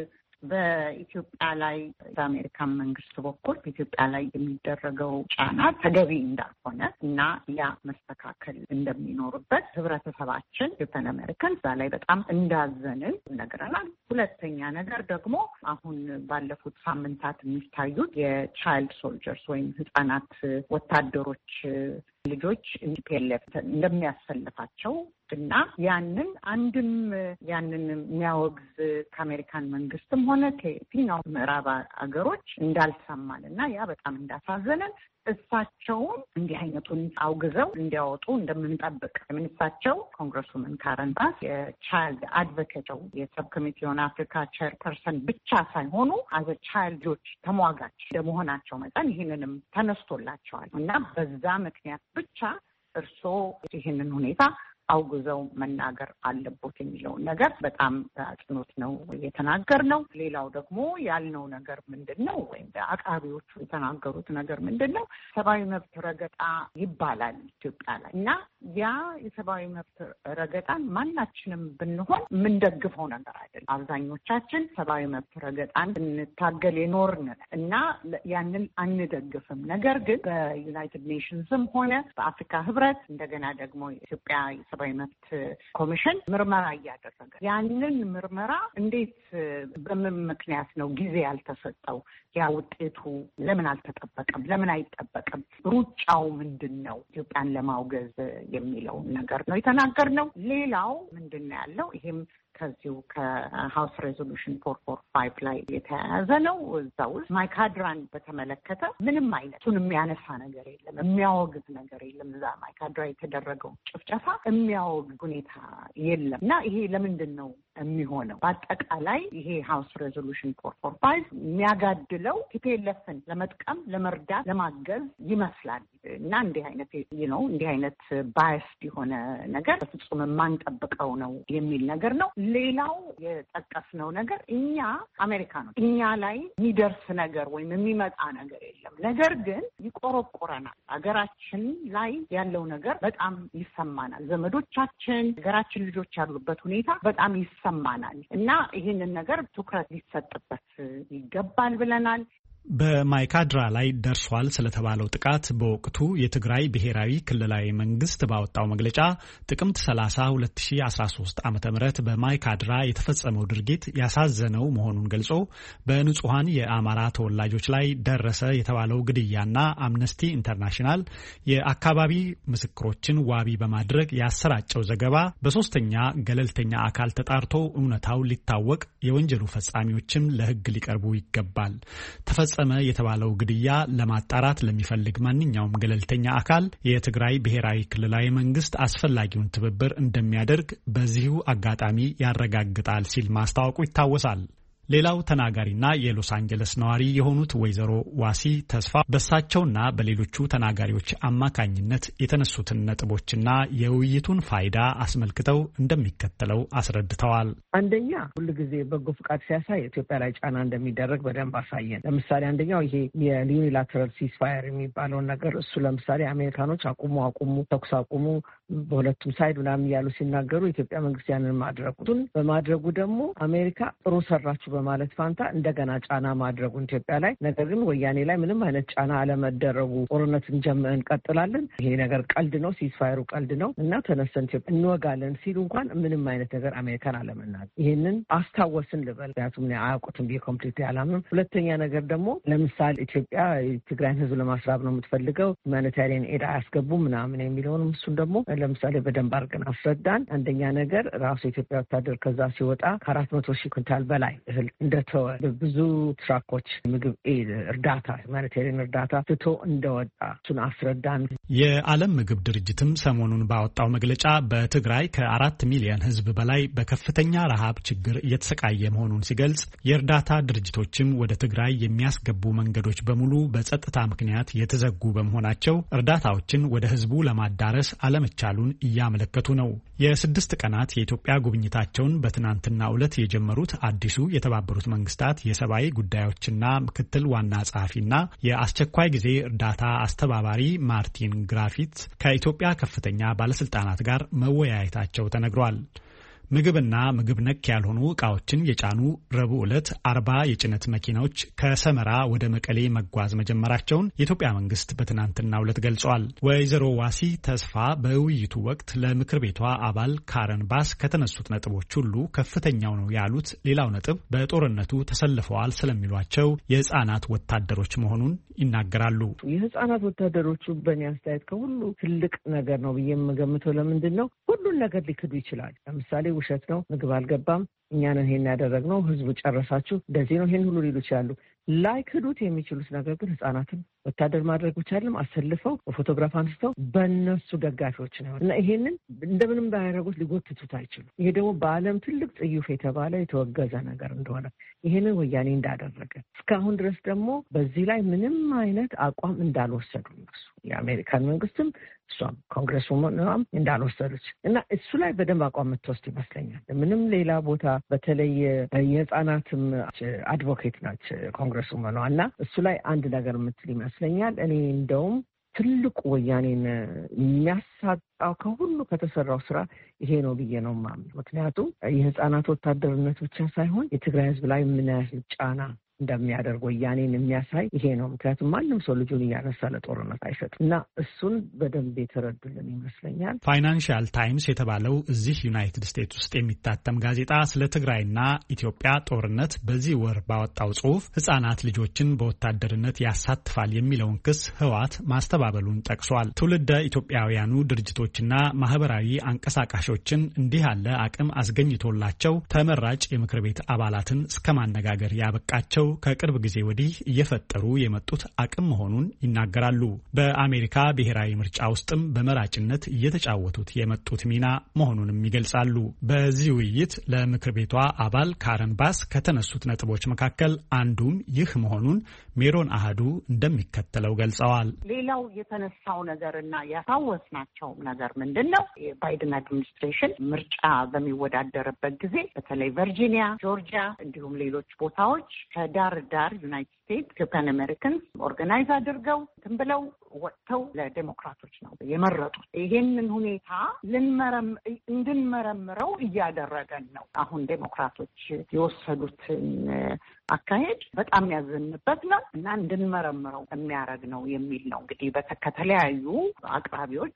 በኢትዮጵያ ላይ በአሜሪካን መንግስት በኩል በኢትዮጵያ ላይ የሚደረገው ጫና ተገቢ እንዳልሆነ እና ያ መስተካከል እንደሚኖርበት ህብረተሰባችን ኢትዮጵያን አሜሪካን እዛ ላይ በጣም እንዳዘንን ነግረናል። ሁለተኛ ነገር ደግሞ አሁን ባለፉት ሳምንታት የሚታዩት የቻይልድ ሶልጀርስ ወይም ህጻናት ወታደሮች ልጆች ኢፒኤልኤፍ እንደሚያሰልፋቸው እና ያንን አንድም ያንን የሚያወግዝ ከአሜሪካን መንግስትም ሆነ ከየትኛው ምዕራብ አገሮች እንዳልሰማን እና ያ በጣም እንዳሳዘነን እሳቸውም እንዲህ አይነቱን አውግዘው እንዲያወጡ እንደምንጠብቅ እሳቸው ኮንግረስውመን ካረን ባስ የቻይልድ አድቮኬት የሰብ ኮሚቴ ኦን አፍሪካ ቼርፐርሰን ብቻ ሳይሆኑ አዘ ቻይልዶች ተሟጋች እንደመሆናቸው መጠን ይህንንም ተነስቶላቸዋል እና በዛ ምክንያት ብቻ እርስዎ ይህንን ሁኔታ አውግዘው መናገር አለቦት የሚለውን ነገር በጣም አጽንኦት ነው የተናገርነው። ሌላው ደግሞ ያልነው ነገር ምንድን ነው ወይም አቃቢዎቹ የተናገሩት ነገር ምንድን ነው? ሰብአዊ መብት ረገጣ ይባላል ኢትዮጵያ ላይ እና ያ የሰብአዊ መብት ረገጣን ማናችንም ብንሆን የምንደግፈው ነገር አይደለም። አብዛኞቻችን ሰብአዊ መብት ረገጣን እንታገል የኖርን እና ያንን አንደግፍም። ነገር ግን በዩናይትድ ኔሽንስም ሆነ በአፍሪካ ህብረት እንደገና ደግሞ ኢትዮጵያ ሰብአዊ መብት ኮሚሽን ምርመራ እያደረገ ያንን ምርመራ እንዴት በምን ምክንያት ነው ጊዜ ያልተሰጠው? ያ ውጤቱ ለምን አልተጠበቀም? ለምን አይጠበቅም? ሩጫው ምንድን ነው? ኢትዮጵያን ለማውገዝ የሚለው ነገር ነው የተናገርነው። ሌላው ምንድን ነው ያለው? ይሄም ከዚሁ ከሀውስ ሬዞሉሽን ፎር ፎር ፋይቭ ላይ የተያያዘ ነው። እዛ ውስጥ ማይካድራን በተመለከተ ምንም አይነት እሱን የሚያነሳ ነገር የለም፣ የሚያወግዝ ነገር የለም። እዛ ማይካድራ የተደረገው ጭፍጨፋ የሚያወግዝ ሁኔታ የለም እና ይሄ ለምንድን ነው የሚሆነው? በአጠቃላይ ይሄ ሀውስ ሬዞሉሽን ፎር ፎር ፋይቭ የሚያጋድለው ቲፒኤልኤፍን ለመጥቀም፣ ለመርዳት፣ ለማገዝ ይመስላል እና እንዲህ አይነት ነው እንዲህ አይነት ባያስድ የሆነ ነገር በፍጹም የማንጠብቀው ነው የሚል ነገር ነው። ሌላው የጠቀስነው ነገር እኛ አሜሪካኖች እኛ ላይ የሚደርስ ነገር ወይም የሚመጣ ነገር የለም። ነገር ግን ይቆረቆረናል። ሀገራችን ላይ ያለው ነገር በጣም ይሰማናል። ዘመዶቻችን፣ ሀገራችን ልጆች ያሉበት ሁኔታ በጣም ይሰማናል እና ይህንን ነገር ትኩረት ሊሰጥበት ይገባል ብለናል። በማይካድራ ላይ ደርሷል ስለተባለው ጥቃት በወቅቱ የትግራይ ብሔራዊ ክልላዊ መንግስት ባወጣው መግለጫ ጥቅምት ሰላሳ ሁለት ሺህ አስራ ሶስት ዓመተ ምህረት በማይካድራ የተፈጸመው ድርጊት ያሳዘነው መሆኑን ገልጾ በንጹሃን የአማራ ተወላጆች ላይ ደረሰ የተባለው ግድያና አምነስቲ ኢንተርናሽናል የአካባቢ ምስክሮችን ዋቢ በማድረግ ያሰራጨው ዘገባ በሶስተኛ ገለልተኛ አካል ተጣርቶ እውነታው ሊታወቅ የወንጀሉ ፈጻሚዎችም ለሕግ ሊቀርቡ ይገባል። ተፈጸመ የተባለው ግድያ ለማጣራት ለሚፈልግ ማንኛውም ገለልተኛ አካል የትግራይ ብሔራዊ ክልላዊ መንግስት አስፈላጊውን ትብብር እንደሚያደርግ በዚሁ አጋጣሚ ያረጋግጣል ሲል ማስታወቁ ይታወሳል። ሌላው ተናጋሪና የሎስ አንጀለስ ነዋሪ የሆኑት ወይዘሮ ዋሲ ተስፋ በሳቸውና በሌሎቹ ተናጋሪዎች አማካኝነት የተነሱትን ነጥቦችና የውይይቱን ፋይዳ አስመልክተው እንደሚከተለው አስረድተዋል። አንደኛ ሁልጊዜ በጎ ፍቃድ ሲያሳይ ኢትዮጵያ ላይ ጫና እንደሚደረግ በደንብ አሳየን። ለምሳሌ አንደኛው ይሄ የዩኒላተራል ሲስፋየር የሚባለውን ነገር እሱ ለምሳሌ አሜሪካኖች አቁሙ አቁሙ ተኩስ አቁሙ በሁለቱም ሳይድ ምናምን እያሉ ሲናገሩ ኢትዮጵያ መንግስት ያንን ማድረጉን በማድረጉ ደግሞ አሜሪካ ጥሩ ሰራችሁ በማለት ፋንታ እንደገና ጫና ማድረጉን ኢትዮጵያ ላይ ነገር ግን ወያኔ ላይ ምንም አይነት ጫና አለመደረጉ ጦርነትን ጀምረን እንቀጥላለን፣ ይሄ ነገር ቀልድ ነው፣ ሲስፋየሩ ቀልድ ነው እና ተነስተን ኢትዮጵያ እንወጋለን ሲሉ እንኳን ምንም አይነት ነገር አሜሪካን አለመናገር ይሄንን አስታወስን ልበል። ምክንያቱም አያውቁትም ብዬ ኮምፕሊት ያላምንም። ሁለተኛ ነገር ደግሞ ለምሳሌ ኢትዮጵያ ትግራይን ህዝብ ለማስራብ ነው የምትፈልገው ሁማኒታሪያን ኤድ አያስገቡም ምናምን የሚለውንም እሱን ደግሞ ለምሳሌ በደንብ አድርገን አስረዳን። አንደኛ ነገር ራሱ የኢትዮጵያ ወታደር ከዛ ሲወጣ ከአራት መቶ ሺህ ኩንታል በላይ እህል እንደተወ ብዙ ትራኮች ምግብ ኤድ እርዳታ ሁማኒታሪያን እርዳታ ትቶ እንደወጣ እሱን አስረዳን። የዓለም ምግብ ድርጅትም ሰሞኑን ባወጣው መግለጫ በትግራይ ከአራት ሚሊዮን ህዝብ በላይ በከፍተኛ ረሃብ ችግር እየተሰቃየ መሆኑን ሲገልጽ የእርዳታ ድርጅቶችም ወደ ትግራይ የሚያስገቡ መንገዶች በሙሉ በጸጥታ ምክንያት የተዘጉ በመሆናቸው እርዳታዎችን ወደ ህዝቡ ለማዳረስ አለመቻሉን እያመለከቱ ነው። የስድስት ቀናት የኢትዮጵያ ጉብኝታቸውን በትናንትናው ዕለት የጀመሩት አዲሱ የተባበሩት መንግስታት የሰብአዊ ጉዳዮችና ምክትል ዋና ጸሐፊና የአስቸኳይ ጊዜ እርዳታ አስተባባሪ ማርቲን ግራፊት ከኢትዮጵያ ከፍተኛ ባለስልጣናት ጋር መወያየታቸው ተነግሯል። ምግብና ምግብ ነክ ያልሆኑ ዕቃዎችን የጫኑ ረቡዕ ዕለት አርባ የጭነት መኪናዎች ከሰመራ ወደ መቀሌ መጓዝ መጀመራቸውን የኢትዮጵያ መንግስት በትናንትናው ዕለት ገልጿል። ወይዘሮ ዋሲ ተስፋ በውይይቱ ወቅት ለምክር ቤቷ አባል ካረን ባስ ከተነሱት ነጥቦች ሁሉ ከፍተኛው ነው ያሉት ሌላው ነጥብ በጦርነቱ ተሰልፈዋል ስለሚሏቸው የህፃናት ወታደሮች መሆኑን ይናገራሉ። የህፃናት ወታደሮቹ በእኔ አስተያየት ከሁሉ ትልቅ ነገር ነው ብዬ የምገምተው ለምንድን ነው ሁሉን ነገር ሊክዱ ይችላል። ለምሳሌ ውሸት ነው፣ ምግብ አልገባም፣ እኛ ነን ይሄን ያደረግነው፣ ህዝቡ ጨረሳችሁ፣ እንደዚህ ነው፣ ይሄን ሁሉ ሊሉ ይችላሉ። ላይክዱት የሚችሉት ነገር ግን ህጻናትን ወታደር ማድረግ ብቻ አይደለም፣ አሰልፈው በፎቶግራፍ አንስተው በእነሱ ደጋፊዎች ነው እና ይሄንን እንደምንም ባያደርጉት ሊጎትቱት አይችሉም። ይሄ ደግሞ በዓለም ትልቅ ጽዩፍ የተባለ የተወገዘ ነገር እንደሆነ ይሄንን ወያኔ እንዳደረገ እስካሁን ድረስ ደግሞ በዚህ ላይ ምንም አይነት አቋም እንዳልወሰዱ እነሱ የአሜሪካን መንግስትም እሷም ኮንግረስ ውመናም እንዳልወሰዱት እና እሱ ላይ በደንብ አቋም የምትወስድ ይመስለኛል። ምንም ሌላ ቦታ በተለይ የህፃናትም አድቮኬት ናች ኮንግረስ ውመኗ እና እሱ ላይ አንድ ነገር የምትል ይመስለኛል። እኔ እንደውም ትልቁ ወያኔን የሚያሳጣው ከሁሉ ከተሰራው ስራ ይሄ ነው ብዬ ነው የማምነው። ምክንያቱም የህፃናት ወታደርነት ብቻ ሳይሆን የትግራይ ህዝብ ላይ ምን ያህል ጫና እንደሚያደርግ ወያኔን የሚያሳይ ይሄ ነው። ምክንያቱም ማንም ሰው ልጁን እያነሳ ለጦርነት አይሰጥም እና እሱን በደንብ የተረዱልን ይመስለኛል። ፋይናንሻል ታይምስ የተባለው እዚህ ዩናይትድ ስቴትስ ውስጥ የሚታተም ጋዜጣ ስለ ትግራይና ኢትዮጵያ ጦርነት በዚህ ወር ባወጣው ጽሑፍ ህጻናት ልጆችን በወታደርነት ያሳትፋል የሚለውን ክስ ህወሓት ማስተባበሉን ጠቅሷል። ትውልደ ኢትዮጵያውያኑ ድርጅቶችና ማህበራዊ አንቀሳቃሾችን እንዲህ ያለ አቅም አስገኝቶላቸው ተመራጭ የምክር ቤት አባላትን እስከ ማነጋገር ያበቃቸው ከቅርብ ጊዜ ወዲህ እየፈጠሩ የመጡት አቅም መሆኑን ይናገራሉ። በአሜሪካ ብሔራዊ ምርጫ ውስጥም በመራጭነት እየተጫወቱት የመጡት ሚና መሆኑንም ይገልጻሉ። በዚህ ውይይት ለምክር ቤቷ አባል ካረን ባስ ከተነሱት ነጥቦች መካከል አንዱም ይህ መሆኑን ሜሮን አሃዱ እንደሚከተለው ገልጸዋል። ሌላው የተነሳው ነገርና ያሳወስናቸው ነገር ምንድነው? የባይደን አድሚኒስትሬሽን ምርጫ በሚወዳደርበት ጊዜ በተለይ ቨርጂኒያ፣ ጆርጂያ እንዲሁም ሌሎች ቦታዎች ከዳር ዳር ዩናይትድ ስቴትስ ኢትዮጵያን አሜሪካንስ ኦርጋናይዝ አድርገው እንትን ብለው ወጥተው ለዴሞክራቶች ነው የመረጡት። ይሄንን ሁኔታ ልንመረም እንድንመረምረው እያደረገን ነው። አሁን ዴሞክራቶች የወሰዱትን አካሄድ በጣም ያዘንበት ነው እና እንድንመረምረው የሚያደርግ ነው የሚል ነው እንግዲህ ከተለያዩ አቅራቢዎች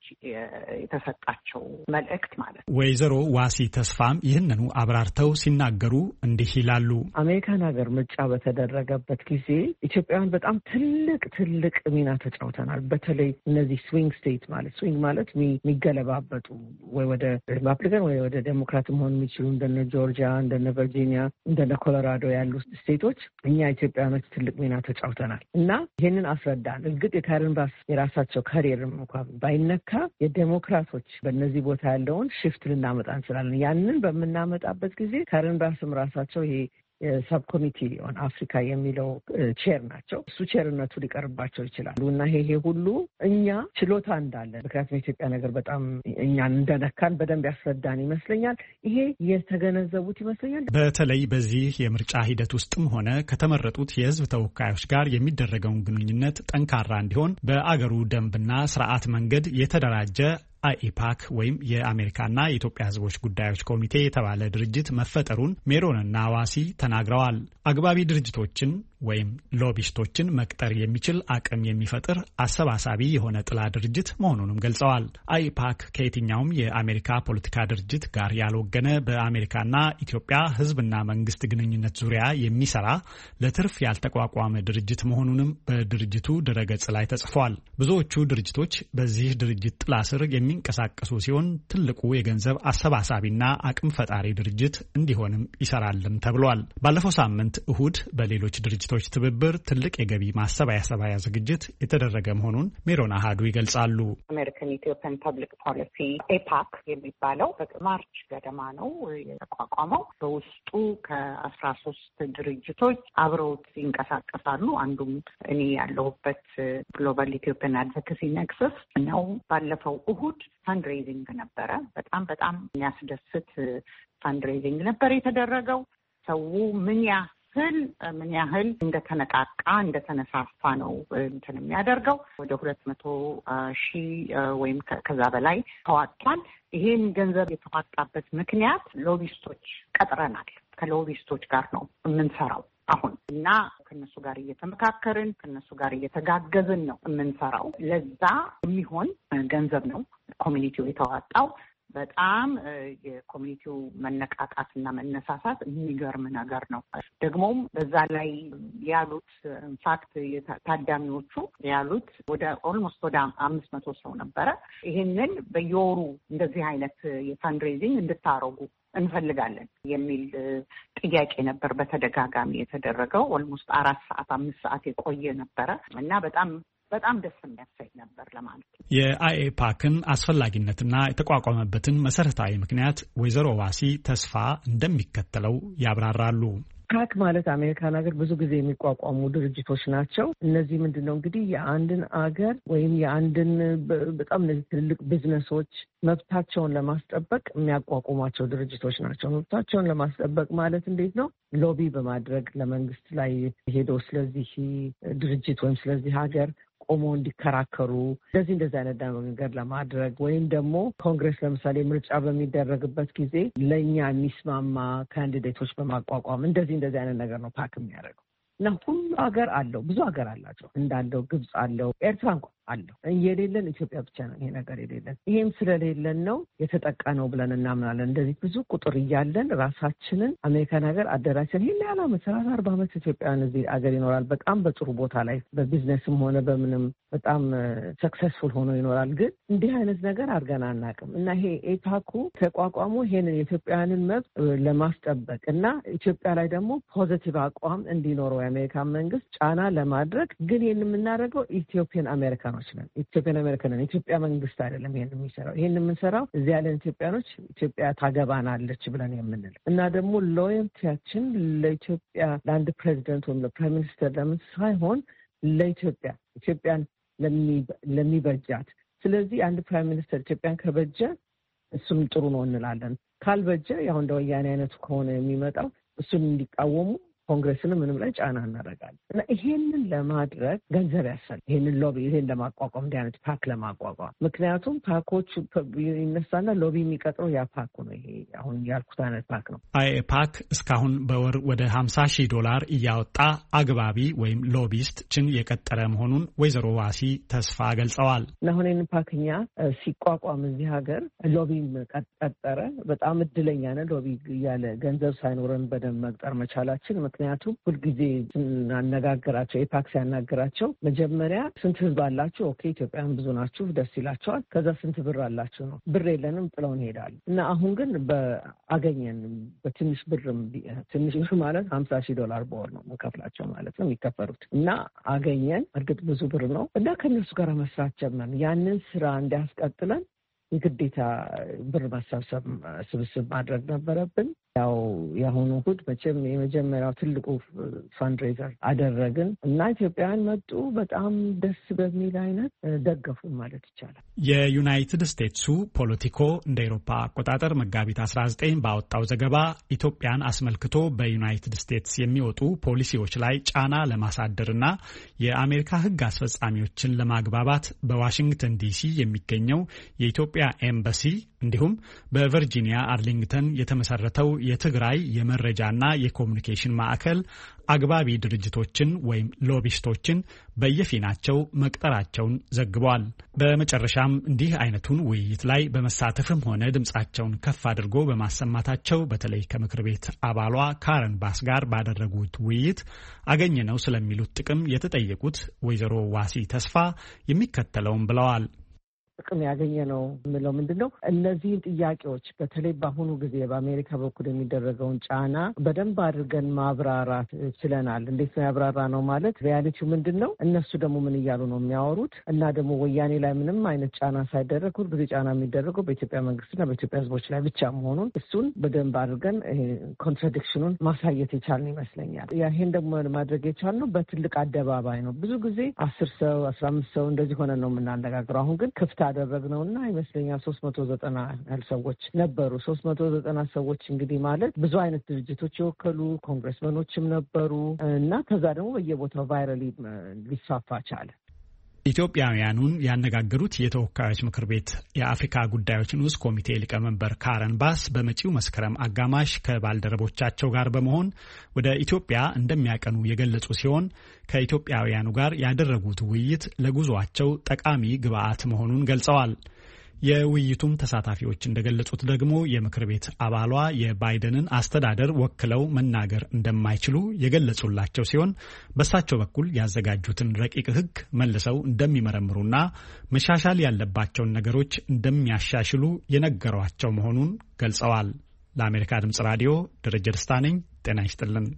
የተሰጣቸው መልእክት ማለት ነው። ወይዘሮ ዋሲ ተስፋም ይህንኑ አብራርተው ሲናገሩ እንዲህ ይላሉ። አሜሪካን ሀገር ምርጫ በተደረገበት ጊዜ ኢትዮጵያውያን በጣም ትልቅ ትልቅ ሚና ተጫውተናል። በተለይ እነዚህ ስዊንግ ስቴት ማለት ስዊንግ ማለት የሚገለባበጡ ወይ ወደ ሪፐብሊካን ወይ ወደ ዴሞክራት መሆን የሚችሉ እንደነ ጆርጂያ፣ እንደነ ቨርጂኒያ፣ እንደነ ኮሎራዶ ያሉ ስቴቶች እኛ ኢትዮጵያውያኖች ትልቅ ሚና ተጫውተናል እና ይህንን አስረዳን። እርግጥ የካረን ባስ የራሳቸው ካሪየርም እንኳን ባይነካ የዴሞክራቶች በእነዚህ ቦታ ያለውን ሽፍት ልናመጣ እንችላለን። ያንን በምናመጣበት ጊዜ ካረን ባስም ራሳቸው ይሄ የሰብ ኮሚቲ ኦን አፍሪካ የሚለው ቼር ናቸው። እሱ ቼርነቱ ሊቀርባቸው ይችላሉ እና ይሄ ሁሉ እኛ ችሎታ እንዳለን ምክንያቱም የኢትዮጵያ ነገር በጣም እኛን እንደነካን በደንብ ያስረዳን ይመስለኛል። ይሄ የተገነዘቡት ይመስለኛል። በተለይ በዚህ የምርጫ ሂደት ውስጥም ሆነ ከተመረጡት የሕዝብ ተወካዮች ጋር የሚደረገውን ግንኙነት ጠንካራ እንዲሆን በአገሩ ደንብና ስርዓት መንገድ የተደራጀ አይፓክ ወይም የአሜሪካና የኢትዮጵያ ህዝቦች ጉዳዮች ኮሚቴ የተባለ ድርጅት መፈጠሩን ሜሮንና ዋሲ ተናግረዋል። አግባቢ ድርጅቶችን ወይም ሎቢስቶችን መቅጠር የሚችል አቅም የሚፈጥር አሰባሳቢ የሆነ ጥላ ድርጅት መሆኑንም ገልጸዋል። አይፓክ ከየትኛውም የአሜሪካ ፖለቲካ ድርጅት ጋር ያልወገነ በአሜሪካና ኢትዮጵያ ህዝብና መንግስት ግንኙነት ዙሪያ የሚሰራ ለትርፍ ያልተቋቋመ ድርጅት መሆኑንም በድርጅቱ ድረገጽ ላይ ተጽፏል። ብዙዎቹ ድርጅቶች በዚህ ድርጅት ጥላ ስር የሚንቀሳቀሱ ሲሆን ትልቁ የገንዘብ አሰባሳቢና አቅም ፈጣሪ ድርጅት እንዲሆንም ይሰራልም ተብሏል። ባለፈው ሳምንት እሁድ በሌሎች ድርጅቶች ትብብር ትልቅ የገቢ ማሰባሰቢያ ዝግጅት የተደረገ መሆኑን ሜሮን አሃዱ ይገልጻሉ። አሜሪካን ኢትዮጵያን ፐብሊክ ፖሊሲ ኤፓክ የሚባለው በማርች ገደማ ነው የተቋቋመው። በውስጡ ከአስራ ሶስት ድርጅቶች አብረውት ይንቀሳቀሳሉ። አንዱም እኔ ያለሁበት ግሎባል ኢትዮጵያን አድቮኬሲ ኔክሰስ ነው። ባለፈው እሁድ ፈንድሬዚንግ ነበረ። በጣም በጣም የሚያስደስት ፈንድሬዚንግ ነበር የተደረገው። ሰው ምን ያህል ምን ያህል እንደተነቃቃ እንደተነሳሳ ነው እንትን የሚያደርገው። ወደ ሁለት መቶ ሺህ ወይም ከዛ በላይ ተዋጥቷል። ይሄን ገንዘብ የተዋጣበት ምክንያት ሎቢስቶች ቀጥረናል። ከሎቢስቶች ጋር ነው የምንሰራው አሁን እና ከነሱ ጋር እየተመካከርን ከነሱ ጋር እየተጋገዝን ነው የምንሰራው። ለዛ የሚሆን ገንዘብ ነው ኮሚኒቲው የተዋጣው። በጣም የኮሚኒቲው መነቃቃትና መነሳሳት የሚገርም ነገር ነው። ደግሞም በዛ ላይ ያሉት ኢንፋክት ታዳሚዎቹ ያሉት ወደ ኦልሞስት ወደ አምስት መቶ ሰው ነበረ። ይሄንን በየወሩ እንደዚህ አይነት የፋንድሬዚንግ እንድታረጉ እንፈልጋለን የሚል ጥያቄ ነበር በተደጋጋሚ የተደረገው። ኦልሞስት አራት ሰዓት አምስት ሰዓት የቆየ ነበረ እና በጣም በጣም ደስ የሚያሰኝ ነበር ለማለት ነው። የአይፓክን አስፈላጊነትና የተቋቋመበትን መሰረታዊ ምክንያት ወይዘሮ ዋሲ ተስፋ እንደሚከተለው ያብራራሉ። ፓክ ማለት አሜሪካን ሀገር ብዙ ጊዜ የሚቋቋሙ ድርጅቶች ናቸው። እነዚህ ምንድን ነው እንግዲህ የአንድን አገር ወይም የአንድን በጣም እነዚህ ትልልቅ ቢዝነሶች መብታቸውን ለማስጠበቅ የሚያቋቁሟቸው ድርጅቶች ናቸው። መብታቸውን ለማስጠበቅ ማለት እንዴት ነው? ሎቢ በማድረግ ለመንግስት ላይ ሄደው ስለዚህ ድርጅት ወይም ስለዚህ ሀገር ቆሞ እንዲከራከሩ እንደዚህ እንደዚህ አይነት ነገር ለማድረግ ወይም ደግሞ ኮንግረስ ለምሳሌ ምርጫ በሚደረግበት ጊዜ ለእኛ የሚስማማ ካንዲዴቶች በማቋቋም እንደዚህ እንደዚህ አይነት ነገር ነው ፓክ የሚያደርገው እና ሁሉ ሀገር አለው ብዙ ሀገር አላቸው እንዳለው ግብጽ አለው ኤርትራ እንኳን አለው የሌለን ኢትዮጵያ ብቻ ነው ይሄ ነገር የሌለን ይሄም ስለሌለን ነው የተጠቃነው ብለን እናምናለን እንደዚህ ብዙ ቁጥር ይያለን ራሳችንን አሜሪካን ሀገር አደራችን ይሄን ያለ መሰራት አርባ ዓመት ኢትዮጵያን እዚህ ሀገር ይኖራል በጣም በጥሩ ቦታ ላይ በቢዝነስም ሆነ በምንም በጣም ሰክሰስፉል ሆኖ ይኖራል ግን እንዲህ አይነት ነገር አድርገን አናውቅም እና ይሄ ኤፓኩ ተቋቋሙ ይሄንን የኢትዮጵያንን መብት ለማስጠበቅ እና ኢትዮጵያ ላይ ደግሞ ፖዚቲቭ አቋም እንዲኖረው የአሜሪካን መንግስት ጫና ለማድረግ ግን ይሄን የምናደርገው ኢትዮጵያን አሜሪካኖች ነን ኢትዮጵያን አሜሪካን ኢትዮጵያ መንግስት አይደለም ይሄን የሚሰራው ይሄን የምንሰራው እዚህ ያለን ኢትዮጵያኖች ኢትዮጵያ ታገባናለች ብለን የምንል እና ደግሞ ሎያልቲያችን ለኢትዮጵያ ለአንድ ፕሬዚደንት ወይም ለፕራይም ሚኒስተር ለምን ሳይሆን ለኢትዮጵያ ኢትዮጵያን ለሚበጃት ስለዚህ አንድ ፕራይም ሚኒስተር ኢትዮጵያን ከበጀ እሱም ጥሩ ነው እንላለን ካልበጀ ያው እንደ ወያኔ አይነት ከሆነ የሚመጣው እሱን እንዲቃወሙ ኮንግሬስንም ምንም ላይ ጫና እናደርጋለን እና ይሄንን ለማድረግ ገንዘብ ያስፈልጋል ይሄንን ሎቢ ይሄን ለማቋቋም እንዲህ አይነት ፓክ ለማቋቋም ምክንያቱም ፓኮቹ ይነሳና ሎቢ የሚቀጥረው ያ ፓክ ነው ይሄ አሁን ያልኩት አይነት ፓክ ነው አይፓክ እስካሁን በወር ወደ ሀምሳ ሺህ ዶላር እያወጣ አግባቢ ወይም ሎቢስትን የቀጠረ መሆኑን ወይዘሮ ዋሲ ተስፋ ገልጸዋል እና አሁን ይሄን ፓክኛ ሲቋቋም እዚህ ሀገር ሎቢ ቀጠረ በጣም እድለኛ ነን ሎቢ ያለ ገንዘብ ሳይኖረን በደንብ መቅጠር መቻላችን ምክንያቱም ሁልጊዜ አነጋገራቸው ኤፓክ ሲያናገራቸው መጀመሪያ ስንት ህዝብ አላችሁ ኦኬ ኢትዮጵያን ብዙ ናችሁ ደስ ይላቸዋል ከዛ ስንት ብር አላችሁ ነው ብር የለንም ጥለውን ይሄዳሉ እና አሁን ግን በአገኘን በትንሽ ብርም ትንሽ ብር ማለት ሀምሳ ሺህ ዶላር በወር ነው መከፍላቸው ማለት ነው የሚከፈሉት እና አገኘን እርግጥ ብዙ ብር ነው እና ከነሱ ጋር መስራት ጀመርን ያንን ስራ እንዲያስቀጥለን የግዴታ ብር ማሰብሰብ ስብስብ ማድረግ ነበረብን ያው የአሁኑ እሑድ መቼም የመጀመሪያው ትልቁ ፈንድሬዘር አደረግን እና ኢትዮጵያውያን መጡ በጣም ደስ በሚል አይነት ደገፉ ማለት ይቻላል የዩናይትድ ስቴትሱ ፖለቲኮ እንደ አውሮፓ አቆጣጠር መጋቢት አስራ ዘጠኝ ባወጣው ዘገባ ኢትዮጵያን አስመልክቶ በዩናይትድ ስቴትስ የሚወጡ ፖሊሲዎች ላይ ጫና ለማሳደርና የአሜሪካ ሕግ አስፈጻሚዎችን ለማግባባት በዋሽንግተን ዲሲ የሚገኘው የኢትዮጵያ ኤምባሲ እንዲሁም በቨርጂኒያ አርሊንግተን የተመሰረተው የትግራይ የመረጃና የኮሙኒኬሽን ማዕከል አግባቢ ድርጅቶችን ወይም ሎቢስቶችን በየፊናቸው መቅጠራቸውን ዘግቧል። በመጨረሻም እንዲህ አይነቱን ውይይት ላይ በመሳተፍም ሆነ ድምጻቸውን ከፍ አድርጎ በማሰማታቸው በተለይ ከምክር ቤት አባሏ ካረን ባስ ጋር ባደረጉት ውይይት አገኘነው ስለሚሉት ጥቅም የተጠየቁት ወይዘሮ ዋሲ ተስፋ የሚከተለውን ብለዋል። ጥቅም ያገኘ ነው የምለው ምንድነው እነዚህን ጥያቄዎች በተለይ በአሁኑ ጊዜ በአሜሪካ በኩል የሚደረገውን ጫና በደንብ አድርገን ማብራራት ችለናል እንዴት ነው ያብራራ ነው ማለት ሪያሊቲው ምንድነው እነሱ ደግሞ ምን እያሉ ነው የሚያወሩት እና ደግሞ ወያኔ ላይ ምንም አይነት ጫና ሳይደረግ ሁሉ ጊዜ ጫና የሚደረገው በኢትዮጵያ መንግስትና በኢትዮጵያ ህዝቦች ላይ ብቻ መሆኑን እሱን በደንብ አድርገን ኮንትራዲክሽኑን ማሳየት የቻልን ይመስለኛል ይሄን ደግሞ ማድረግ የቻልነው በትልቅ አደባባይ ነው ብዙ ጊዜ አስር ሰው አስራ አምስት ሰው እንደዚህ ሆነ ነው የምናነጋግረው አሁን ግን ክፍት አደረግነውና ይመስለኛል ሶስት መቶ ዘጠና ያህል ሰዎች ነበሩ ሶስት መቶ ዘጠና ሰዎች እንግዲህ ማለት ብዙ አይነት ድርጅቶች የወከሉ ኮንግሬስመኖችም ነበሩ እና ከዛ ደግሞ በየቦታው ቫይራሊ ሊስፋፋ ቻለ ኢትዮጵያውያኑን ያነጋገሩት የተወካዮች ምክር ቤት የአፍሪካ ጉዳዮች ንዑስ ኮሚቴ ሊቀመንበር ካረን ባስ በመጪው መስከረም አጋማሽ ከባልደረቦቻቸው ጋር በመሆን ወደ ኢትዮጵያ እንደሚያቀኑ የገለጹ ሲሆን ከኢትዮጵያውያኑ ጋር ያደረጉት ውይይት ለጉዟቸው ጠቃሚ ግብዓት መሆኑን ገልጸዋል። የውይይቱም ተሳታፊዎች እንደገለጹት ደግሞ የምክር ቤት አባሏ የባይደንን አስተዳደር ወክለው መናገር እንደማይችሉ የገለጹላቸው ሲሆን በሳቸው በኩል ያዘጋጁትን ረቂቅ ሕግ መልሰው እንደሚመረምሩና መሻሻል ያለባቸውን ነገሮች እንደሚያሻሽሉ የነገሯቸው መሆኑን ገልጸዋል። ለአሜሪካ ድምጽ ራዲዮ ደረጀ ደስታ ነኝ። ጤና ይስጥልን።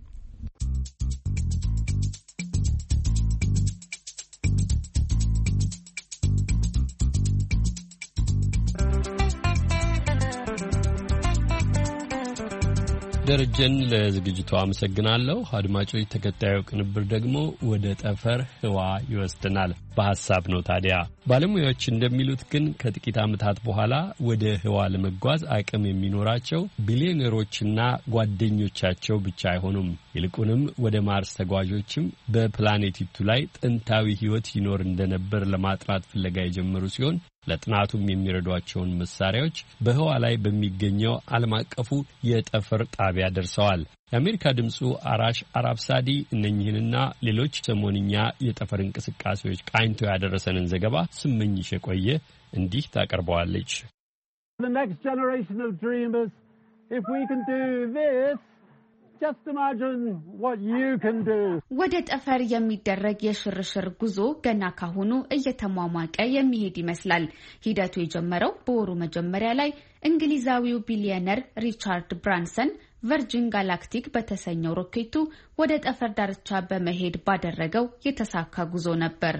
ደረጀን ለዝግጅቱ አመሰግናለሁ። አድማጮች ተከታዩ ቅንብር ደግሞ ወደ ጠፈር ህዋ ይወስደናል። በሐሳብ ነው ታዲያ። ባለሙያዎች እንደሚሉት ግን ከጥቂት ዓመታት በኋላ ወደ ህዋ ለመጓዝ አቅም የሚኖራቸው ቢሊዮነሮችና ጓደኞቻቸው ብቻ አይሆኑም። ይልቁንም ወደ ማርስ ተጓዦችም በፕላኔቲቱ ላይ ጥንታዊ ህይወት ይኖር እንደነበር ለማጥራት ፍለጋ የጀመሩ ሲሆን ለጥናቱም የሚረዷቸውን መሳሪያዎች በህዋ ላይ በሚገኘው ዓለም አቀፉ የጠፈር ጣቢያ ደርሰዋል። የአሜሪካ ድምፁ አራሽ አራብሳዲ እነኚህንና ሌሎች ሰሞንኛ የጠፈር እንቅስቃሴዎች ቃኝቶ ያደረሰንን ዘገባ ስመኝሽ የቆየ እንዲህ ታቀርበዋለች። The next generation of dreamers, if we can do this, just imagine what you can do. ወደ ጠፈር የሚደረግ የሽርሽር ጉዞ ገና ካሁኑ እየተሟሟቀ የሚሄድ ይመስላል። ሂደቱ የጀመረው በወሩ መጀመሪያ ላይ እንግሊዛዊው ቢሊዮነር ሪቻርድ ብራንሰን ቨርጂን ጋላክቲክ በተሰኘው ሮኬቱ ወደ ጠፈር ዳርቻ በመሄድ ባደረገው የተሳካ ጉዞ ነበር።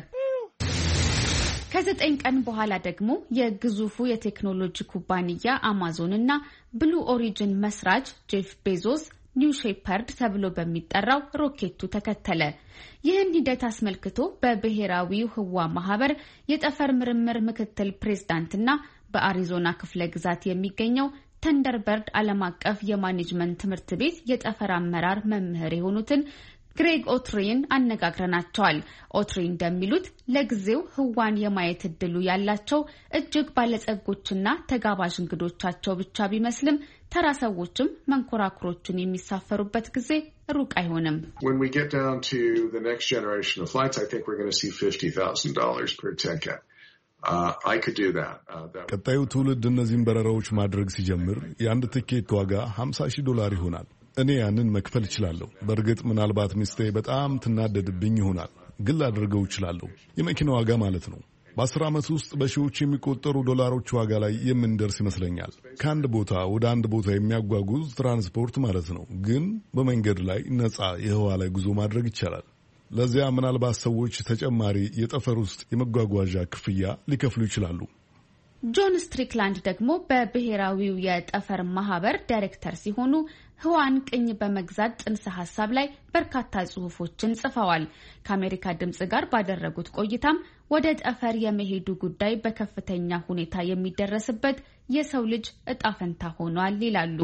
ከዘጠኝ ቀን በኋላ ደግሞ የግዙፉ የቴክኖሎጂ ኩባንያ አማዞን እና ብሉ ኦሪጅን መስራች ጄፍ ቤዞስ ኒው ሼፐርድ ተብሎ በሚጠራው ሮኬቱ ተከተለ። ይህን ሂደት አስመልክቶ በብሔራዊው ህዋ ማህበር የጠፈር ምርምር ምክትል ፕሬዝዳንትና በአሪዞና ክፍለ ግዛት የሚገኘው ተንደርበርድ ዓለም አቀፍ የማኔጅመንት ትምህርት ቤት የጠፈር አመራር መምህር የሆኑትን ግሬግ ኦትሪን አነጋግረናቸዋል። ኦትሪ እንደሚሉት ለጊዜው ህዋን የማየት እድሉ ያላቸው እጅግ ባለጸጎችና ተጋባዥ እንግዶቻቸው ብቻ ቢመስልም ተራ ሰዎችም መንኮራኩሮቹን የሚሳፈሩበት ጊዜ ሩቅ አይሆንም። When we get down to the next generation of flights, I think we're going to see fifty thousand dollars per ticket. Uh, I could do that. Uh, ቀጣዩ ትውልድ እነዚህን በረራዎች ማድረግ ሲጀምር የአንድ ትኬት ዋጋ ሀምሳ ሺህ ዶላር ይሆናል። እኔ ያንን መክፈል እችላለሁ። በእርግጥ ምናልባት ሚስቴ በጣም ትናደድብኝ ይሆናል፣ ግን ላደርገው እችላለሁ። የመኪና ዋጋ ማለት ነው። በአስር ዓመት ውስጥ በሺዎች የሚቆጠሩ ዶላሮች ዋጋ ላይ የምንደርስ ይመስለኛል። ከአንድ ቦታ ወደ አንድ ቦታ የሚያጓጉዝ ትራንስፖርት ማለት ነው። ግን በመንገድ ላይ ነፃ የህዋ ላይ ጉዞ ማድረግ ይቻላል። ለዚያ ምናልባት ሰዎች ተጨማሪ የጠፈር ውስጥ የመጓጓዣ ክፍያ ሊከፍሉ ይችላሉ። ጆን ስትሪክላንድ ደግሞ በብሔራዊው የጠፈር ማህበር ዳይሬክተር ሲሆኑ ህዋን ቅኝ በመግዛት ጽንሰ ሐሳብ ላይ በርካታ ጽሑፎችን ጽፈዋል። ከአሜሪካ ድምጽ ጋር ባደረጉት ቆይታም ወደ ጠፈር የመሄዱ ጉዳይ በከፍተኛ ሁኔታ የሚደረስበት የሰው ልጅ እጣ ፈንታ ሆኗል ይላሉ።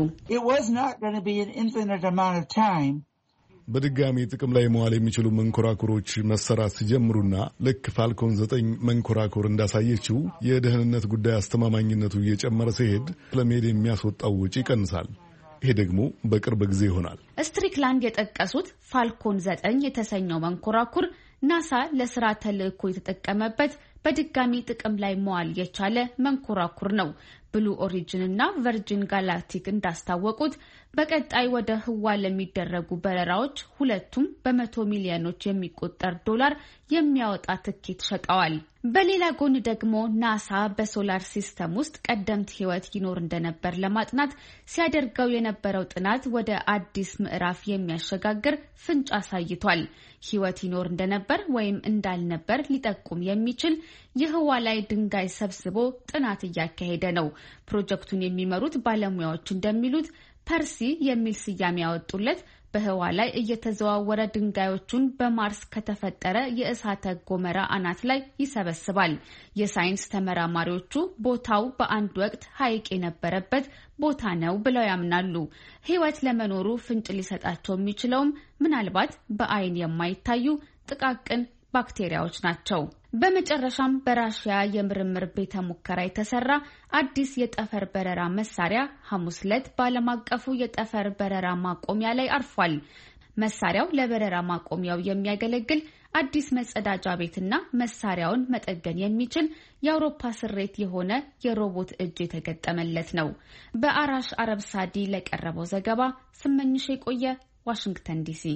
በድጋሚ ጥቅም ላይ መዋል የሚችሉ መንኮራኩሮች መሰራት ሲጀምሩና ልክ ፋልኮን ዘጠኝ መንኮራኩር እንዳሳየችው የደህንነት ጉዳይ አስተማማኝነቱ እየጨመረ ሲሄድ ለመሄድ የሚያስወጣው ወጪ ይቀንሳል። ይሄ ደግሞ በቅርብ ጊዜ ይሆናል። ስትሪክላንድ የጠቀሱት ፋልኮን ዘጠኝ የተሰኘው መንኮራኩር ናሳ ለስራ ተልእኮ የተጠቀመበት በድጋሚ ጥቅም ላይ መዋል የቻለ መንኮራኩር ነው። ብሉ ኦሪጅን እና ቨርጂን ጋላክቲክ እንዳስታወቁት በቀጣይ ወደ ህዋ ለሚደረጉ በረራዎች ሁለቱም በመቶ ሚሊዮኖች የሚቆጠር ዶላር የሚያወጣ ትኬት ሸጠዋል። በሌላ ጎን ደግሞ ናሳ በሶላር ሲስተም ውስጥ ቀደምት ህይወት ይኖር እንደነበር ለማጥናት ሲያደርገው የነበረው ጥናት ወደ አዲስ ምዕራፍ የሚያሸጋግር ፍንጭ አሳይቷል። ህይወት ይኖር እንደነበር ወይም እንዳልነበር ሊጠቁም የሚችል የህዋ ላይ ድንጋይ ሰብስቦ ጥናት እያካሄደ ነው። ፕሮጀክቱን የሚመሩት ባለሙያዎች እንደሚሉት ፐርሲ የሚል ስያሜ ያወጡለት በህዋ ላይ እየተዘዋወረ ድንጋዮቹን በማርስ ከተፈጠረ የእሳተ ገሞራ አናት ላይ ይሰበስባል። የሳይንስ ተመራማሪዎቹ ቦታው በአንድ ወቅት ሐይቅ የነበረበት ቦታ ነው ብለው ያምናሉ። ህይወት ለመኖሩ ፍንጭ ሊሰጣቸው የሚችለውም ምናልባት በአይን የማይታዩ ጥቃቅን ባክቴሪያዎች ናቸው። በመጨረሻም በራሽያ የምርምር ቤተ ሙከራ የተሰራ አዲስ የጠፈር በረራ መሳሪያ ሐሙስ ዕለት በዓለም አቀፉ የጠፈር በረራ ማቆሚያ ላይ አርፏል። መሳሪያው ለበረራ ማቆሚያው የሚያገለግል አዲስ መጸዳጃ ቤትና መሳሪያውን መጠገን የሚችል የአውሮፓ ስሬት የሆነ የሮቦት እጅ የተገጠመለት ነው። በአራሽ አረብ ሳዲ ለቀረበው ዘገባ ስመኝሽ የቆየ ዋሽንግተን ዲሲ።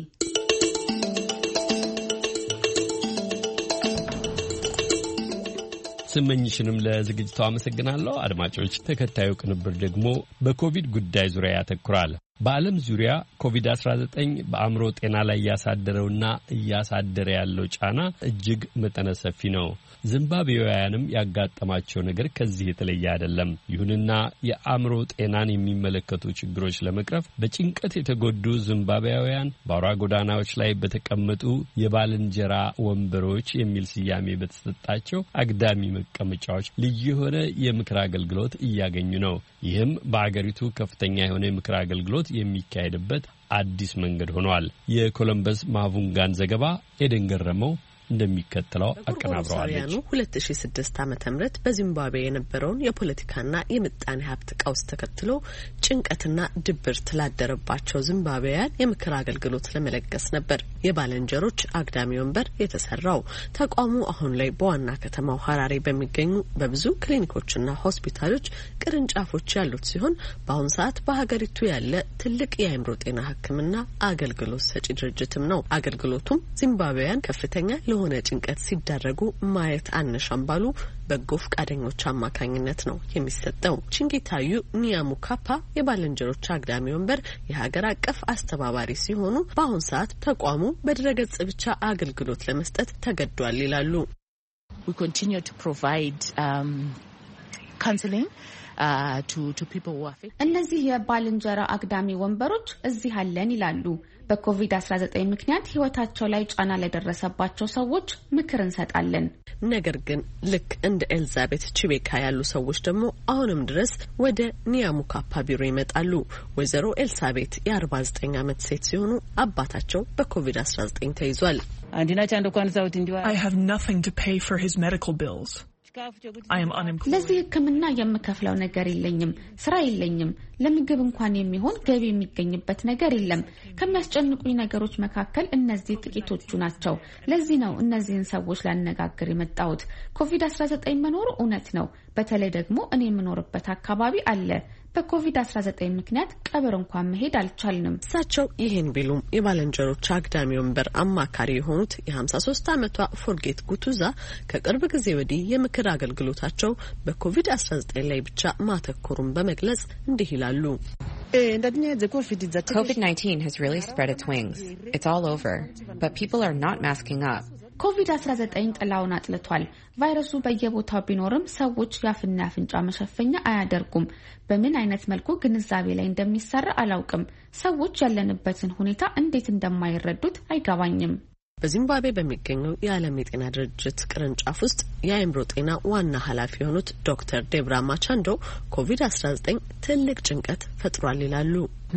ስመኝሽንም ለዝግጅቱ አመሰግናለሁ። አድማጮች፣ ተከታዩ ቅንብር ደግሞ በኮቪድ ጉዳይ ዙሪያ ያተኩራል። በዓለም ዙሪያ ኮቪድ አስራ ዘጠኝ በአእምሮ ጤና ላይ ያሳደረውና እያሳደረ ያለው ጫና እጅግ መጠነ ሰፊ ነው። ዚምባብዌያንም ያጋጠማቸው ነገር ከዚህ የተለየ አይደለም። ይሁንና የአእምሮ ጤናን የሚመለከቱ ችግሮች ለመቅረፍ በጭንቀት የተጎዱ ዚምባብዌያውያን በአውራ ጎዳናዎች ላይ በተቀመጡ የባልንጀራ ወንበሮች የሚል ስያሜ በተሰጣቸው አግዳሚ መቀመጫዎች ልዩ የሆነ የምክር አገልግሎት እያገኙ ነው። ይህም በአገሪቱ ከፍተኛ የሆነ የምክር አገልግሎት የሚካሄድበት አዲስ መንገድ ሆኗል። የኮሎምበስ ማቡንጋን ዘገባ ኤደን ገረመው እንደሚከተለው አቀናብረዋለች። ሁለት ሺህ ስድስት ዓመተ ምህረት በዚምባብዌ የነበረውን የፖለቲካና የምጣኔ ሀብት ቀውስ ተከትሎ ጭንቀትና ድብርት ላደረባቸው ዚምባብዌያን የምክር አገልግሎት ለመለገስ ነበር የባለንጀሮች አግዳሚ ወንበር የተሰራው። ተቋሙ አሁን ላይ በዋና ከተማው ሀራሬ በሚገኙ በብዙ ክሊኒኮችና ሆስፒታሎች ቅርንጫፎች ያሉት ሲሆን በአሁኑ ሰዓት በሀገሪቱ ያለ ትልቅ የአእምሮ ጤና ሕክምና አገልግሎት ሰጪ ድርጅትም ነው። አገልግሎቱም ዚምባብዌያን ከፍተኛ ለሆነ ጭንቀት ሲዳረጉ ማየት አነሻም ባሉ በጎ ፈቃደኞች አማካኝነት ነው የሚሰጠው። ቺንጌታዩ ኒያሙካፓ የባለንጀሮች አግዳሚ ወንበር የሀገር አቀፍ አስተባባሪ ሲሆኑ በአሁኑ ሰዓት ተቋሙ በድረገጽ ብቻ አገልግሎት ለመስጠት ተገዷል ይላሉ። We continue to provide um, counseling uh, to to people who are እነዚህ የባለንጀራ አግዳሚ ወንበሮች እዚህ አለን ይላሉ። በኮቪድ አስራ ዘጠኝ ምክንያት ህይወታቸው ላይ ጫና ለደረሰባቸው ሰዎች ምክር እንሰጣለን። ነገር ግን ልክ እንደ ኤልዛቤት ቺቤካ ያሉ ሰዎች ደግሞ አሁንም ድረስ ወደ ኒያሙካፓ ቢሮ ይመጣሉ። ወይዘሮ ኤልሳቤት የአርባ ዘጠኝ ዓመት ሴት ሲሆኑ አባታቸው በኮቪድ አስራ ዘጠኝ ተይዟል። I have nothing to pay for his medical bills. I am unemployed. ለዚህ ህክምና የምከፍለው ነገር የለኝም፣ ስራ የለኝም፣ ለምግብ እንኳን የሚሆን ገቢ የሚገኝበት ነገር የለም። ከሚያስጨንቁኝ ነገሮች መካከል እነዚህ ጥቂቶቹ ናቸው። ለዚህ ነው እነዚህን ሰዎች ላነጋግር የመጣሁት። ኮቪድ አስራ ዘጠኝ መኖሩ እውነት ነው። በተለይ ደግሞ እኔ የምኖርበት አካባቢ አለ። በኮቪድ አስራ ዘጠኝ ምክንያት ቀብር እንኳን መሄድ አልቻልንም። እሳቸው ይሄን ቢሉም የባለንጀሮች አግዳሚ ወንበር አማካሪ የሆኑት የሀምሳ ሶስት ዓመቷ ፎርጌት ጉቱዛ ከቅርብ ጊዜ ወዲህ የምክር አገልግሎታቸው በኮቪድ አስራ ዘጠኝ ላይ ብቻ ማተኮሩን በመግለጽ እንዲህ ይላሉ። COVID nineteen has really spread its wings. It's all over, but people are not masking up. ኮቪድ አስራ ዘጠኝ ጥላውን አጥልቷል። ቫይረሱ በየቦታው ቢኖርም ሰዎች ያፍና አፍንጫ መሸፈኛ አያደርጉም። በምን አይነት መልኩ ግንዛቤ ላይ እንደሚሰራ አላውቅም። ሰዎች ያለንበትን ሁኔታ እንዴት እንደማይረዱት አይገባኝም። በዚምባብዌ በሚገኘው የዓለም የጤና ድርጅት ቅርንጫፍ ውስጥ የአእምሮ ጤና ዋና ኃላፊ የሆኑት ዶክተር ዴብራ ማቻንዶ ኮቪድ አስራ ዘጠኝ ትልቅ ጭንቀት ፈጥሯል ይላሉ።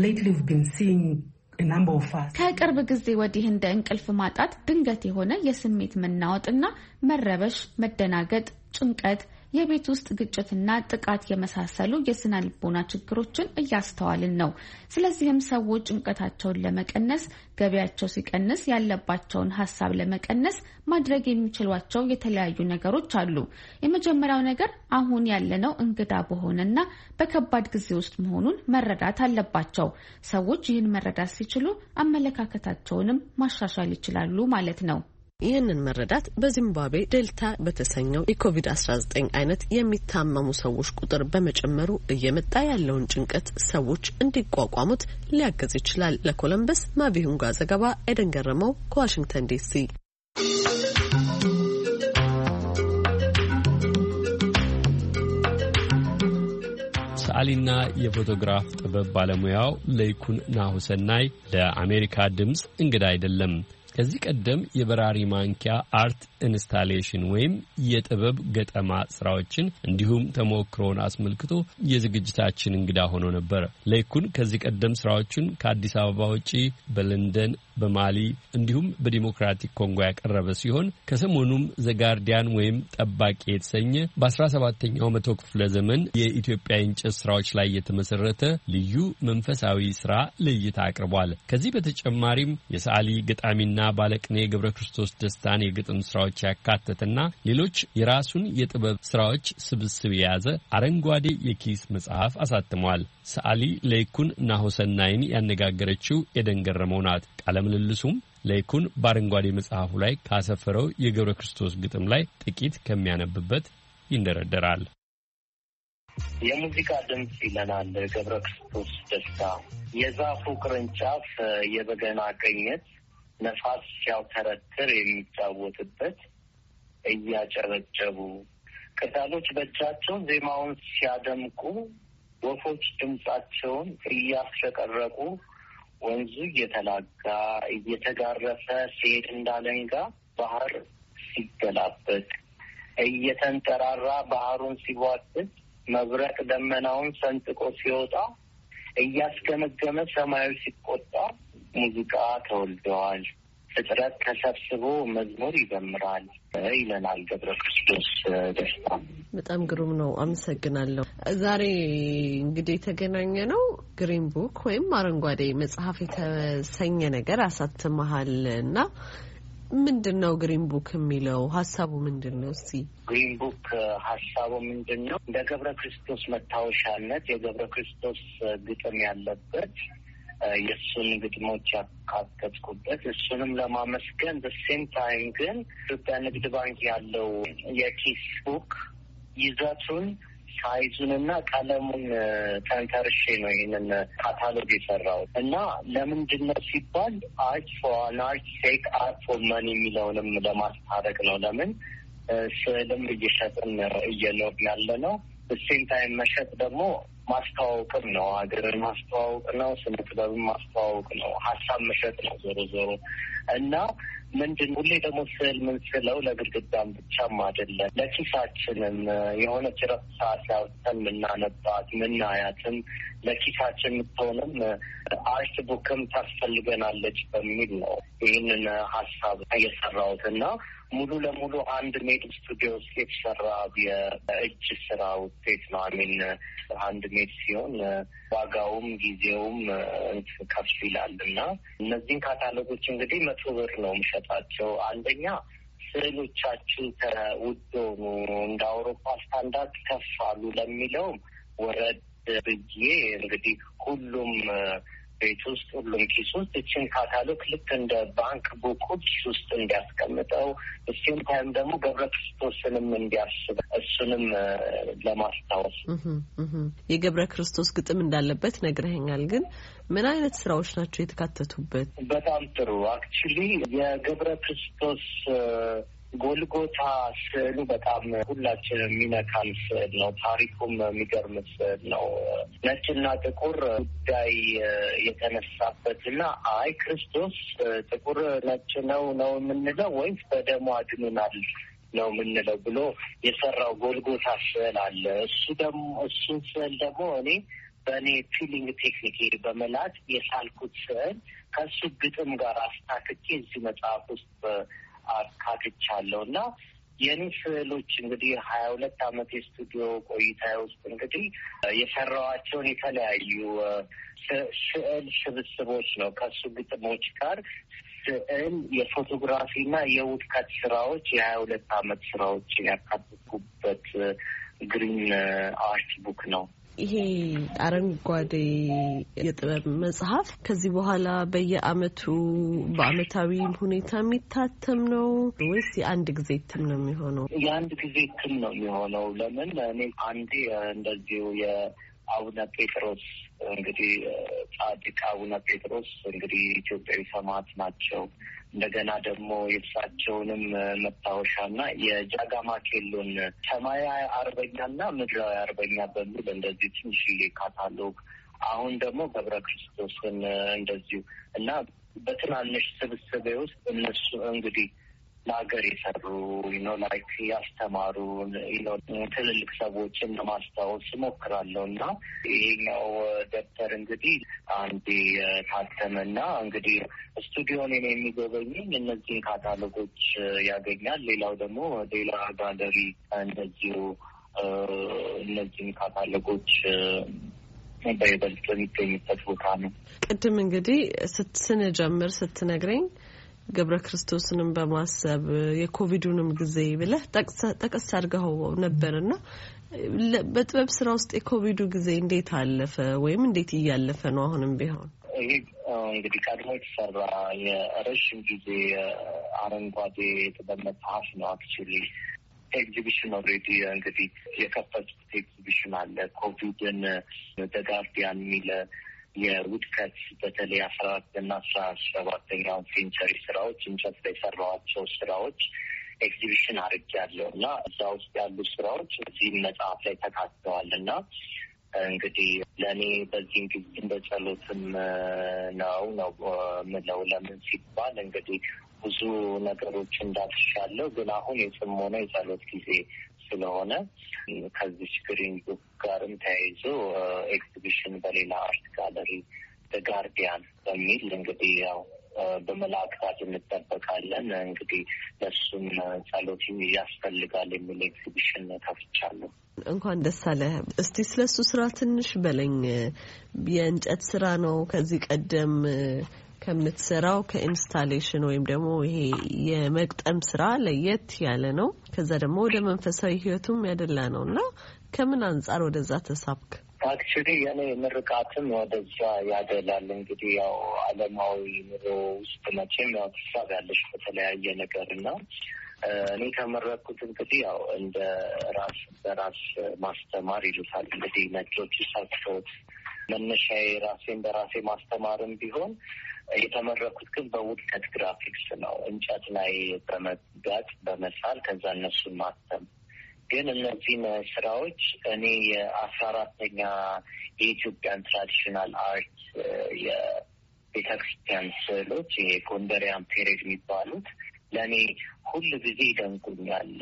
ከቅርብ ጊዜ ወዲህ እንደ እንቅልፍ ማጣት፣ ድንገት የሆነ የስሜት መናወጥና መረበሽ፣ መደናገጥ፣ ጭንቀት፣ የቤት ውስጥ ግጭትና ጥቃት የመሳሰሉ የስነ ልቦና ችግሮችን እያስተዋልን ነው። ስለዚህም ሰዎች ጭንቀታቸውን ለመቀነስ፣ ገቢያቸው ሲቀንስ ያለባቸውን ሀሳብ ለመቀነስ ማድረግ የሚችሏቸው የተለያዩ ነገሮች አሉ። የመጀመሪያው ነገር አሁን ያለነው እንግዳ በሆነና በከባድ ጊዜ ውስጥ መሆኑን መረዳት አለባቸው። ሰዎች ይህን መረዳት ሲችሉ አመለካከታቸውንም ማሻሻል ይችላሉ ማለት ነው። ይህንን መረዳት በዚምባብዌ ዴልታ በተሰኘው የኮቪድ አስራ ዘጠኝ አይነት የሚታመሙ ሰዎች ቁጥር በመጨመሩ እየመጣ ያለውን ጭንቀት ሰዎች እንዲቋቋሙት ሊያገዝ ይችላል። ለኮለምበስ ማቪሁንጋ ዘገባ ኤደን ገረመው ከዋሽንግተን ዲሲ። ሰዓሊና የፎቶግራፍ ጥበብ ባለሙያው ለይኩን ናሁሰናይ ለአሜሪካ ድምጽ እንግዳ አይደለም። ከዚህ ቀደም የበራሪ ማንኪያ አርት ኢንስታሌሽን ወይም የጥበብ ገጠማ ስራዎችን እንዲሁም ተሞክሮን አስመልክቶ የዝግጅታችን እንግዳ ሆኖ ነበር። ለይኩን ከዚህ ቀደም ስራዎችን ከአዲስ አበባ ውጪ በለንደን፣ በማሊ እንዲሁም በዲሞክራቲክ ኮንጎ ያቀረበ ሲሆን ከሰሞኑም ዘጋርዲያን ወይም ጠባቂ የተሰኘ በአስራ ሰባተኛው መቶ ክፍለ ዘመን የኢትዮጵያ እንጨት ስራዎች ላይ የተመሰረተ ልዩ መንፈሳዊ ስራ ለእይታ አቅርቧል። ከዚህ በተጨማሪም የሰዓሊ ገጣሚና ባለቅኔ ገብረ ክርስቶስ ደስታን የግጥም ስራዎች ያካተተና ሌሎች የራሱን የጥበብ ስራዎች ስብስብ የያዘ አረንጓዴ የኪስ መጽሐፍ አሳትሟል። ሰዓሊ ለይኩን ናሁሰናይን ያነጋገረችው ኤደን ገረመው ናት። ቃለ ምልልሱም ለይኩን በአረንጓዴ መጽሐፉ ላይ ካሰፈረው የገብረ ክርስቶስ ግጥም ላይ ጥቂት ከሚያነብበት ይንደረደራል። የሙዚቃ ድምጽ ይለናል ገብረ ክርስቶስ ደስታ። የዛፉ ቅርንጫፍ የበገና ቅኝት ነፋስ ሲያውተረትር የሚጫወትበት እያጨበጨቡ ቅጠሎች በእጃቸው ዜማውን ሲያደምቁ ወፎች ድምጻቸውን እያስረቀረቁ ወንዙ እየተላጋ እየተጋረፈ ሲሄድ እንዳለንጋ ባህር ሲገላበጥ እየተንጠራራ ባህሩን ሲቧጥጥ መብረቅ ደመናውን ሰንጥቆ ሲወጣ እያስገመገመ ሰማዩ ሲቆጣ ሙዚቃ ተወልደዋል። ፍጥረት ተሰብስቦ መዝሙር ይዘምራል ይለናል ገብረ ክርስቶስ ደስታ። በጣም ግሩም ነው። አመሰግናለሁ። ዛሬ እንግዲህ የተገናኘ ነው ግሪን ቡክ ወይም አረንጓዴ መጽሐፍ የተሰኘ ነገር አሳትመሃል እና ምንድነው ግሪን ቡክ የሚለው ሐሳቡ ምንድነው? እስቲ ግሪን ቡክ ሐሳቡ ምንድነው? እንደ ገብረ ክርስቶስ መታወሻነት የገብረ ክርስቶስ ግጥም ያለበት የሱን ግጥሞች ያካተትኩበት እሱንም ለማመስገን በሴም ታይም ግን ኢትዮጵያ ንግድ ባንክ ያለው የኪስ ቡክ ይዘቱን ሳይዙንና ቀለሙን ተንተርሼ ነው ይህንን ካታሎግ የሰራው እና ለምንድነው ሲባል አርት ፎር አን አርት ሴክ አርት ፎር መኒ የሚለውንም ለማስታረቅ ነው። ለምን ስዕልም እየሸጥን እየኖርን ያለ ነው። በሴም ታይም መሸጥ ደግሞ ማስተዋወቅም ነው። ሀገርን ማስተዋወቅ ነው። ስነ ጥበብን ማስተዋወቅ ነው። ሀሳብ መሸጥ ነው ዞሮ ዞሮ እና ምንድን ሁሌ ደግሞ ስዕል ምን ስለው ለግድግዳም ብቻም አይደለም ለኪሳችንም የሆነች ረፍት ሰዓት ያውጥተን ምናነባት ምናያትም ለኪሳችን የምትሆንም አርት ቡክም ታስፈልገናለች በሚል ነው ይህንን ሀሳብ እየሰራሁት እና ሙሉ ለሙሉ አንድ ሜድ ስቱዲዮ ውስጥ የተሰራ የእጅ ስራ ውጤት ነው። አሚን አንድ ሜድ ሲሆን ዋጋውም ጊዜውም ከፍ ይላል እና እነዚህን ካታሎጎች እንግዲህ መቶ ብር ነው የምሸጣቸው። አንደኛ ስዕሎቻችሁ ተውድ ሆኑ እንደ አውሮፓ ስታንዳርድ ከፍ አሉ ለሚለውም ወረድ ብዬ እንግዲህ ሁሉም ቤት ውስጥ ሁሉም ኪስ ውስጥ እችን ካታሎግ ልክ እንደ ባንክ ቡክ ኪስ ውስጥ እንዲያስቀምጠው እሱም ታይም ደግሞ ገብረ ክርስቶስንም እንዲያስብ እሱንም ለማስታወስ የገብረ ክርስቶስ ግጥም እንዳለበት ነግረኸኛል። ግን ምን አይነት ስራዎች ናቸው የተካተቱበት? በጣም ጥሩ። አክቹሊ የገብረ ክርስቶስ ጎልጎታ ስዕሉ በጣም ሁላችን የሚነካን ስዕል ነው። ታሪኩም የሚገርም ስዕል ነው። ነጭና ጥቁር ጉዳይ የተነሳበትና አይ ክርስቶስ ጥቁር ነጭ ነው ነው የምንለው ወይስ በደሙ አድኖናል ነው የምንለው ብሎ የሰራው ጎልጎታ ስዕል አለ። እሱ ደግሞ እሱን ስዕል ደግሞ እኔ በእኔ ፊሊንግ ቴክኒክ በመላት የሳልኩት ስዕል ከእሱ ግጥም ጋር አስታክቼ እዚህ መጽሐፍ ውስጥ አካትቻለሁ እና የኔ ስዕሎች እንግዲህ ሀያ ሁለት አመት የስቱዲዮ ቆይታ ውስጥ እንግዲህ የሰራኋቸውን የተለያዩ ስዕል ስብስቦች ነው። ከሱ ግጥሞች ጋር ስዕል፣ የፎቶግራፊ እና የውድቀት ስራዎች የሀያ ሁለት አመት ስራዎችን ያካተትኩበት ግሪን አርት ቡክ ነው። ይሄ አረንጓዴ የጥበብ መጽሐፍ ከዚህ በኋላ በየአመቱ በአመታዊ ሁኔታ የሚታተም ነው ወይስ የአንድ ጊዜ እትም ነው የሚሆነው? የአንድ ጊዜ እትም ነው የሚሆነው። ለምን እኔ አንዴ እንደዚሁ የአቡነ ጴጥሮስ እንግዲህ ጻድቅ አቡነ ጴጥሮስ እንግዲህ ኢትዮጵያዊ ሰማዕት ናቸው። እንደገና ደግሞ የእሳቸውንም መታወሻና የጃጋማ ኬሎን ሰማያዊ አርበኛና ምድራዊ አርበኛ በሚል እንደዚህ ትንሽዬ ካታሎግ አሁን ደግሞ ገብረ ክርስቶስን እንደዚሁ እና በትናንሽ ስብስቤ ውስጥ እነሱ እንግዲህ ለሀገር የሰሩ ነው ላይክ ያስተማሩ ነው ትልልቅ ሰዎችን ለማስታወስ እሞክራለሁ እና ይሄኛው ደብተር እንግዲህ አንዴ ታተመና እንግዲህ ስቱዲዮን የሚጎበኝኝ እነዚህን ካታሎጎች ያገኛል። ሌላው ደግሞ ሌላ ጋለሪ እንደዚሁ እነዚህን ካታሎጎች በይበልጥ የሚገኙበት ቦታ ነው። ቅድም እንግዲህ ስንጀምር ስትነግረኝ ገብረ ክርስቶስንም በማሰብ የኮቪዱንም ጊዜ ብለህ ጠቀስ አድርገው ነበርና በጥበብ ስራ ውስጥ የኮቪዱ ጊዜ እንዴት አለፈ ወይም እንዴት እያለፈ ነው አሁንም ቢሆን? ይሄ እንግዲህ ቀድሞ የተሰራ የረዥም ጊዜ አረንጓዴ የጥበብ መጽሐፍ ነው። አክቹዋሊ ኤግዚቢሽን ኦልሬዲ እንግዲህ የከፈቱት ኤግዚቢሽን አለ። ኮቪድን ደጋርዲያን የሚለ የውድቀት በተለይ አስራ አራት እና አስራ ሰባተኛውን ሴንቸሪ ስራዎች እንጨት ላይ የሰራኋቸው ስራዎች ኤግዚቢሽን አድርጌያለሁ እና እዛ ውስጥ ያሉ ስራዎች እዚህ መጽሐፍ ላይ ተካተዋል እና እንግዲህ ለእኔ በዚህም ጊዜ እንደ ጸሎትም ነው ነው ምለው። ለምን ሲባል እንግዲህ ብዙ ነገሮች እንዳትሻለው ግን አሁን የጽሞና የጸሎት ጊዜ ስለሆነ ከዚህ ግሪን ቡክ ጋርም ተያይዞ ኤግዚቢሽን በሌላ አርት ጋለሪ ጋርዲያን በሚል እንግዲህ ያው በመላእክታት እንጠበቃለን። እንግዲህ ለሱም ጸሎት ያስፈልጋል የሚል ኤግዚቢሽን ከፍቻለሁ። እንኳን ደስ አለ። እስቲ ስለሱ ስራ ትንሽ በለኝ። የእንጨት ስራ ነው ከዚህ ቀደም ከምትሰራው ከኢንስታሌሽን ወይም ደግሞ ይሄ የመቅጠም ስራ ለየት ያለ ነው። ከዛ ደግሞ ወደ መንፈሳዊ ህይወቱም ያደላ ነውና ከምን አንፃር ወደዛ ተሳብክ? አክቹሊ የኔ ምርቃትም ወደዛ ያደላል። እንግዲህ ያው ዓለማዊ ኑሮ ውስጥ መቼም ያው ትሳቢያለሽ በተለያየ ነገርና እኔ ተመረኩት እንግዲህ ያው እንደ ራስ በራስ ማስተማር ይሉታል እንግዲህ ነጮች ሳይቶት መነሻዬ ራሴን በራሴ ማስተማርም ቢሆን የተመረኩት ግን በውድቀት ግራፊክስ ነው። እንጨት ላይ በመጋጥ በመሳል ከዛ እነሱን ማተም። ግን እነዚህን ስራዎች እኔ የአስራ አራተኛ የኢትዮጵያን ትራዲሽናል አርት የቤተክርስቲያን ስዕሎች የጎንደሪያን ፔሬድ የሚባሉት ለእኔ ሁል ጊዜ ይደንቁኛል።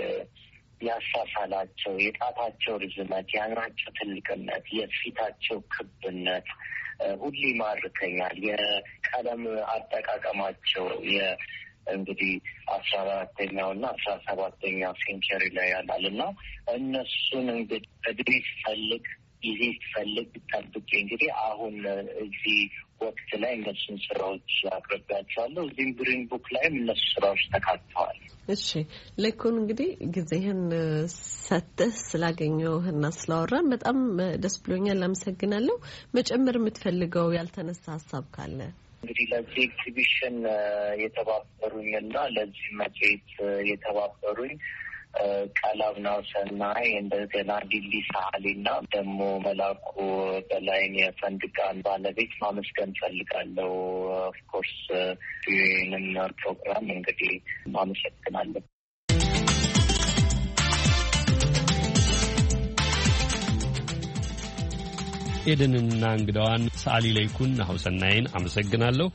ያሳሳላቸው፣ የጣታቸው ርዝመት፣ የዓይናቸው ትልቅነት፣ የፊታቸው ክብነት ሁሉ ይማርከኛል። የቀለም አጠቃቀማቸው እንግዲህ አስራ አራተኛው እና አስራ ሰባተኛ ሴንቸሪ ላይ ያላል እና እነሱን እንግዲህ እድሜ ሲፈልግ ጊዜ ሲፈልግ ጠብቄ እንግዲህ አሁን እዚህ ወቅት ላይ እነሱን ስራዎች አቅርቤያቸዋለሁ። እዚህም ግሪን ቡክ ላይም እነሱ ስራዎች ተካተዋል። እሺ ለኮን እንግዲህ ጊዜህን ሰጥተህ ስላገኘሁህና ስላወራን በጣም ደስ ብሎኛል። አመሰግናለሁ። መጨመር የምትፈልገው ያልተነሳ ሀሳብ ካለ? እንግዲህ ለዚህ ኤግዚቢሽን የተባበሩኝና ለዚህ መጽሔት የተባበሩኝ ቀላምናው ሰናይ እንደገና ዲሊ ሳህሊና ደግሞ መላኩ በላይን የፈንድቃን ባለቤት ማመስገን ፈልጋለሁ። ኦፍኮርስ ይህንን ፕሮግራም እንግዲህ ማመሰግናለሁ። ኤደንና እንግዳዋን ሰዓሊ ለይኩን ናሁሰናይን አመሰግናለሁ።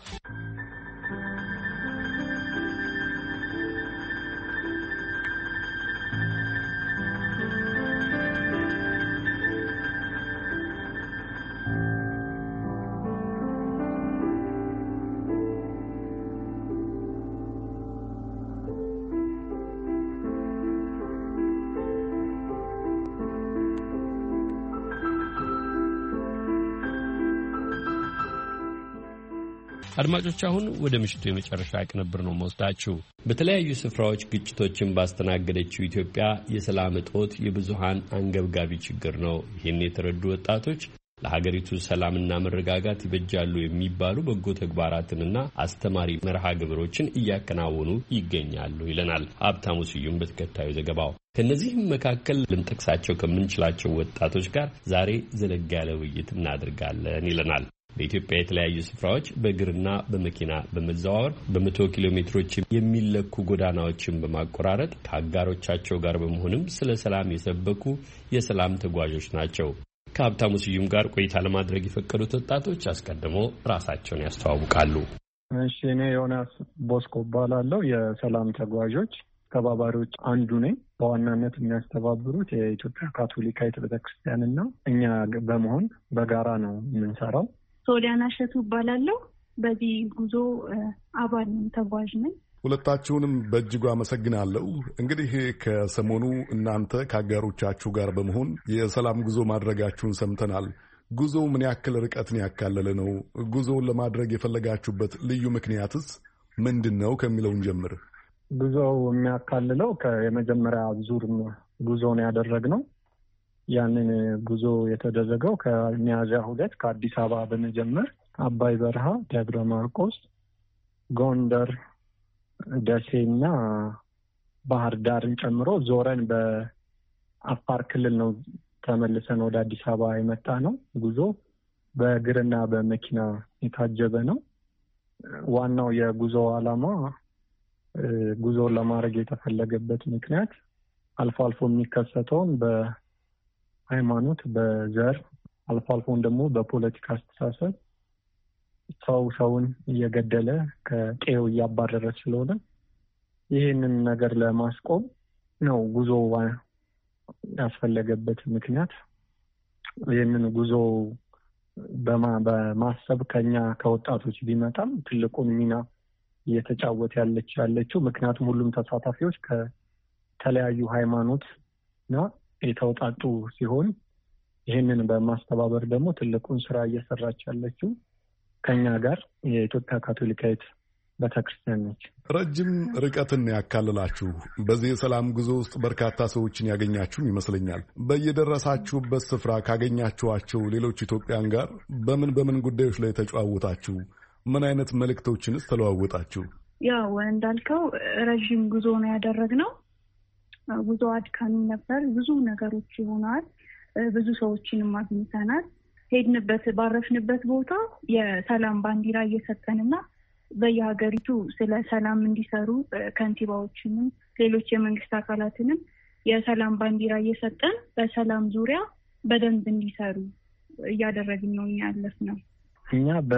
አድማጮች አሁን ወደ ምሽቱ የመጨረሻ ቅንብር ነው መወስዳችሁ። በተለያዩ ስፍራዎች ግጭቶችን ባስተናገደችው ኢትዮጵያ የሰላም እጦት የብዙሃን አንገብጋቢ ችግር ነው። ይህን የተረዱ ወጣቶች ለሀገሪቱ ሰላምና መረጋጋት ይበጃሉ የሚባሉ በጎ ተግባራትንና አስተማሪ መርሃ ግብሮችን እያከናወኑ ይገኛሉ ይለናል ሀብታሙ ስዩም በተከታዩ ዘገባው። ከነዚህም መካከል ልንጠቅሳቸው ከምንችላቸው ወጣቶች ጋር ዛሬ ዘለግ ያለ ውይይት እናደርጋለን ይለናል። በኢትዮጵያ የተለያዩ ስፍራዎች በእግርና በመኪና በመዘዋወር በመቶ ኪሎ ሜትሮች የሚለኩ ጎዳናዎችን በማቆራረጥ ከአጋሮቻቸው ጋር በመሆንም ስለ ሰላም የሰበኩ የሰላም ተጓዦች ናቸው። ከሀብታሙ ስዩም ጋር ቆይታ ለማድረግ የፈቀዱት ወጣቶች አስቀድሞ ራሳቸውን ያስተዋውቃሉ። እሺ፣ እኔ ዮናስ ቦስኮ እባላለሁ። የሰላም ተጓዦች ተባባሪዎች አንዱ ነኝ። በዋናነት የሚያስተባብሩት የኢትዮጵያ ካቶሊካዊት ቤተክርስቲያንና እኛ በመሆን በጋራ ነው የምንሰራው። ሶሊያና ሸቱ እባላለሁ። በዚህ ጉዞ አባል ተጓዥ ነኝ። ሁለታችሁንም በእጅጉ አመሰግናለሁ። እንግዲህ ከሰሞኑ እናንተ ከአጋሮቻችሁ ጋር በመሆን የሰላም ጉዞ ማድረጋችሁን ሰምተናል። ጉዞው ምን ያክል ርቀትን ያካለለ ነው? ጉዞውን ለማድረግ የፈለጋችሁበት ልዩ ምክንያትስ ምንድን ነው ከሚለውን ጀምር። ጉዞው የሚያካልለው ከየመጀመሪያ ዙር ጉዞውን ያደረግነው ያንን ጉዞ የተደረገው ከሚያዝያ ሁለት ከአዲስ አበባ በመጀመር አባይ በረሃ፣ ደብረ ማርቆስ፣ ጎንደር፣ ደሴና ባህር ዳርን ጨምሮ ዞረን በአፋር ክልል ነው ተመልሰን ወደ አዲስ አበባ የመጣ ነው። ጉዞ በእግርና በመኪና የታጀበ ነው። ዋናው የጉዞ ዓላማ ጉዞን ለማድረግ የተፈለገበት ምክንያት አልፎ አልፎ የሚከሰተውን በሃይማኖት፣ በዘር አልፎ አልፎን ደግሞ በፖለቲካ አስተሳሰብ ሰው ሰውን እየገደለ ከቀዬው እያባረረ ስለሆነ ይህንን ነገር ለማስቆም ነው ጉዞ ያስፈለገበት ምክንያት። ይህንን ጉዞ በማሰብ ከኛ ከወጣቶች ቢመጣም ትልቁን ሚና እየተጫወተ ያለች ያለችው ምክንያቱም ሁሉም ተሳታፊዎች ከተለያዩ ሃይማኖትና የተውጣጡ ሲሆን ይህንን በማስተባበር ደግሞ ትልቁን ስራ እየሰራች ያለችው ከኛ ጋር የኢትዮጵያ ካቶሊካዊት ቤተክርስቲያን ነች። ረጅም ርቀትን ያካልላችሁ በዚህ የሰላም ጉዞ ውስጥ በርካታ ሰዎችን ያገኛችሁ ይመስለኛል። በየደረሳችሁበት ስፍራ ካገኛችኋቸው ሌሎች ኢትዮጵያን ጋር በምን በምን ጉዳዮች ላይ ተጨዋወታችሁ? ምን አይነት መልእክቶችንስ ተለዋወጣችሁ? ያው እንዳልከው ረጅም ጉዞ ነው ያደረግነው። ጉዞ አድካሚ ነበር። ብዙ ነገሮች ይሆናል። ብዙ ሰዎችንም አግኝተናል። ሄድንበት ባረፍንበት ቦታ የሰላም ባንዲራ እየሰጠንና በየሀገሪቱ ስለ ሰላም እንዲሰሩ ከንቲባዎችንም ሌሎች የመንግስት አካላትንም የሰላም ባንዲራ እየሰጠን በሰላም ዙሪያ በደንብ እንዲሰሩ እያደረግን ነው ያለፍነው። እኛ በ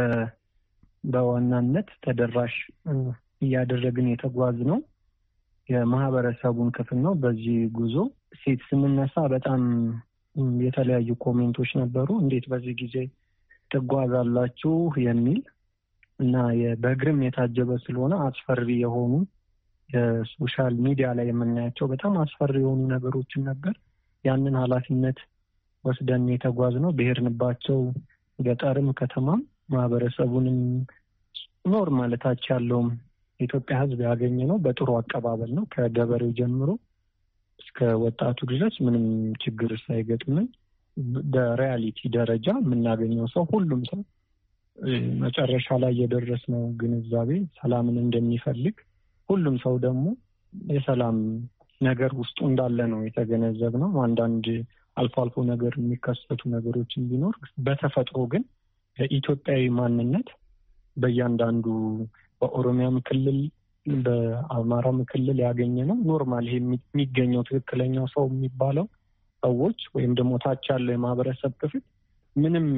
በዋናነት ተደራሽ እያደረግን የተጓዝነው የማህበረሰቡን ክፍል ነው። በዚህ ጉዞ ሴት ስንነሳ በጣም የተለያዩ ኮሜንቶች ነበሩ። እንዴት በዚህ ጊዜ ትጓዛላችሁ የሚል እና በእግርም የታጀበ ስለሆነ አስፈሪ የሆኑ የሶሻል ሚዲያ ላይ የምናያቸው በጣም አስፈሪ የሆኑ ነገሮችን ነበር። ያንን ኃላፊነት ወስደን የተጓዝነው ብሄርንባቸው ገጠርም ከተማም ማህበረሰቡንም ኖርማል ታች ያለውም የኢትዮጵያ ሕዝብ ያገኘ ነው በጥሩ አቀባበል ነው። ከገበሬው ጀምሮ እስከ ወጣቱ ድረስ ምንም ችግር ሳይገጥመን በሪያሊቲ ደረጃ የምናገኘው ሰው ሁሉም ሰው መጨረሻ ላይ የደረስነው ግንዛቤ ሰላምን እንደሚፈልግ ሁሉም ሰው ደግሞ የሰላም ነገር ውስጡ እንዳለ ነው የተገነዘብነው። አንዳንድ አልፎ አልፎ ነገር የሚከሰቱ ነገሮችን ቢኖር በተፈጥሮ ግን የኢትዮጵያዊ ማንነት በእያንዳንዱ በኦሮሚያም ክልል በአማራም ክልል ያገኘ ነው። ኖርማል ይሄ የሚገኘው ትክክለኛው ሰው የሚባለው ሰዎች ወይም ደግሞ ታች ያለው የማህበረሰብ ክፍል ምንም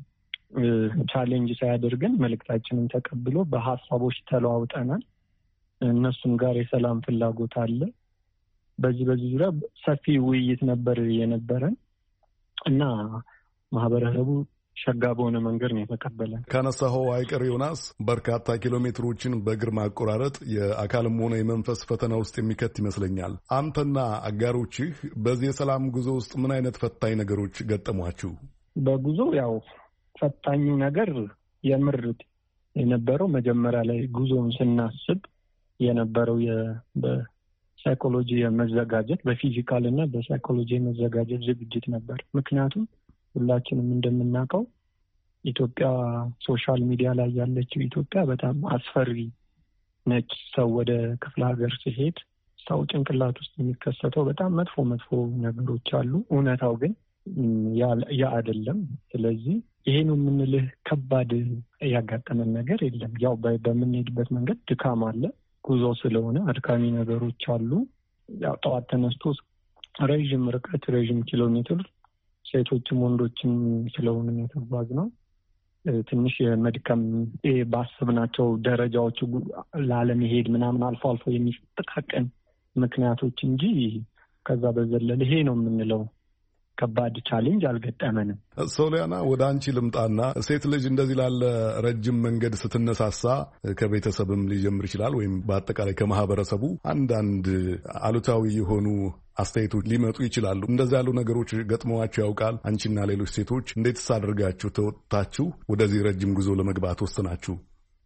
ቻሌንጅ ሳያደርገን መልእክታችንን ተቀብሎ በሀሳቦች ተለዋውጠናል። እነሱም ጋር የሰላም ፍላጎት አለ። በዚህ በዚህ ዙሪያ ሰፊ ውይይት ነበር የነበረን እና ማህበረሰቡ ሸጋ በሆነ መንገድ ነው የተቀበለ። ካነሳኸው አይቀር ዮናስ በርካታ ኪሎ ሜትሮችን በእግር ማቆራረጥ የአካልም ሆነ የመንፈስ ፈተና ውስጥ የሚከት ይመስለኛል። አንተና አጋሮችህ በዚህ የሰላም ጉዞ ውስጥ ምን አይነት ፈታኝ ነገሮች ገጠሟችሁ? በጉዞ ያው ፈታኙ ነገር የምር የነበረው መጀመሪያ ላይ ጉዞውን ስናስብ የነበረው በሳይኮሎጂ የመዘጋጀት በፊዚካል እና በሳይኮሎጂ የመዘጋጀት ዝግጅት ነበር። ምክንያቱም ሁላችንም እንደምናውቀው ኢትዮጵያ ሶሻል ሚዲያ ላይ ያለችው ኢትዮጵያ በጣም አስፈሪ ነች። ሰው ወደ ክፍለ ሀገር ሲሄድ ሰው ጭንቅላት ውስጥ የሚከሰተው በጣም መጥፎ መጥፎ ነገሮች አሉ። እውነታው ግን ያ አይደለም። ስለዚህ ይሄ ነው የምንልህ ከባድ ያጋጠመን ነገር የለም። ያው በምንሄድበት መንገድ ድካም አለ። ጉዞ ስለሆነ አድካሚ ነገሮች አሉ። ያው ጠዋት ተነስቶ ረዥም ርቀት ረዥም ኪሎ ሜትር ሴቶችም ወንዶችም ስለሆነ የተጓዝነው ትንሽ የመድከም ባስብናቸው ደረጃዎች ላለመሄድ ምናምን አልፎ አልፎ የሚጠቃቀን ምክንያቶች እንጂ ከዛ በዘለለ ይሄ ነው የምንለው ከባድ ቻሌንጅ አልገጠመንም። ሶሊያና ወደ አንቺ ልምጣና ሴት ልጅ እንደዚህ ላለ ረጅም መንገድ ስትነሳሳ ከቤተሰብም ሊጀምር ይችላል ወይም በአጠቃላይ ከማህበረሰቡ አንዳንድ አሉታዊ የሆኑ አስተያየቶች ሊመጡ ይችላሉ። እንደዚህ ያሉ ነገሮች ገጥመዋችሁ ያውቃል? አንቺና ሌሎች ሴቶች እንዴትስ አድርጋችሁ ተወጣችሁ ወደዚህ ረጅም ጉዞ ለመግባት ወስናችሁ?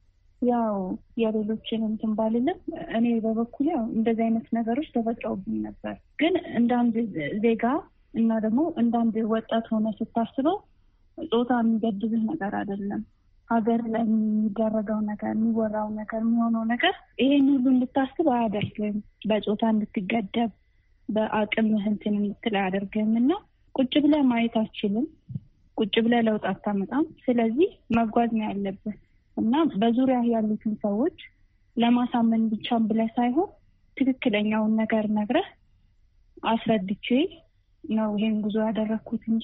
ያው የሌሎችን እንትን ባልልም እኔ በበኩሌ ያው እንደዚህ አይነት ነገሮች ተፈጥረውብኝ ነበር። ግን እንደ አንድ ዜጋ እና ደግሞ እንዳንድ ወጣት ሆነ ስታስበው ጾታ የሚገድብህ ነገር አይደለም። ሀገር ላይ የሚደረገው ነገር፣ የሚወራው ነገር፣ የሚሆነው ነገር ይሄን ሁሉ እንድታስብ አያደርግም። በጾታ እንድትገደብ በአቅምህ እንትን እንድትል አያደርግም እና ቁጭ ብለህ ማየት አትችልም። ቁጭ ብለህ ለውጥ አታመጣም። ስለዚህ መጓዝ ነው ያለብህ እና በዙሪያ ያሉትን ሰዎች ለማሳመን ብቻም ብለህ ሳይሆን ትክክለኛውን ነገር ነግረህ አስረድቼ ነው ይሄን ጉዞ ያደረኩት እንጂ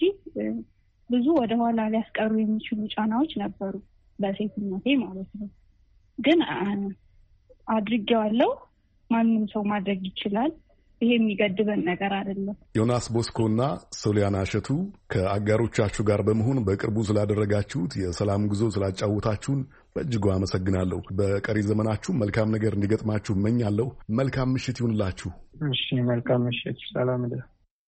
ብዙ ወደኋላ ሊያስቀሩ የሚችሉ ጫናዎች ነበሩ በሴትነቴ ማለት ነው። ግን አድርጌዋለሁ። ማንም ሰው ማድረግ ይችላል። ይሄ የሚገድበን ነገር አይደለም። ዮናስ ቦስኮና ሶሊያና እሸቱ ከአጋሮቻችሁ ጋር በመሆን በቅርቡ ስላደረጋችሁት የሰላም ጉዞ ስላጫወታችሁን በእጅጉ አመሰግናለሁ። በቀሪ ዘመናችሁ መልካም ነገር እንዲገጥማችሁ እመኛለሁ። መልካም ምሽት ይሁንላችሁ። እሺ፣ መልካም ምሽት። ሰላም ደ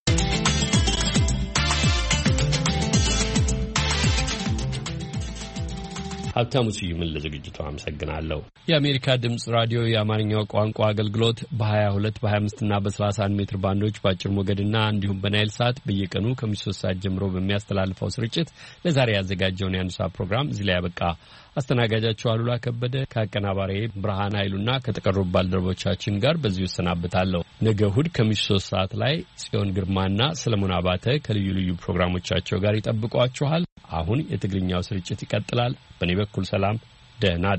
ሀብታሙ ስዩምን ለዝግጅቱ አመሰግናለሁ። የአሜሪካ ድምጽ ራዲዮ የአማርኛው ቋንቋ አገልግሎት በ22 በ25 እና በ31 ሜትር ባንዶች በአጭር ሞገድና እንዲሁም በናይል ሳት በየቀኑ ከምሽቱ ሶስት ሰዓት ጀምሮ በሚያስተላልፈው ስርጭት ለዛሬ ያዘጋጀውን የአንድ ሰዓት ፕሮግራም እዚህ ላይ ያበቃ። አስተናጋጃችሁ አሉላ ከበደ ከአቀናባሪ ብርሃን ኃይሉና ከተቀሩ ባልደረቦቻችን ጋር በዚሁ እሰናብታለሁ። ነገ እሑድ ከምሽቱ ሶስት ሰዓት ላይ ጽዮን ግርማና ሰለሞን አባተ ከልዩ ልዩ ፕሮግራሞቻቸው ጋር ይጠብቋችኋል። አሁን የትግርኛው ስርጭት ይቀጥላል። በእኔ በኩል ሰላም፣ ደህና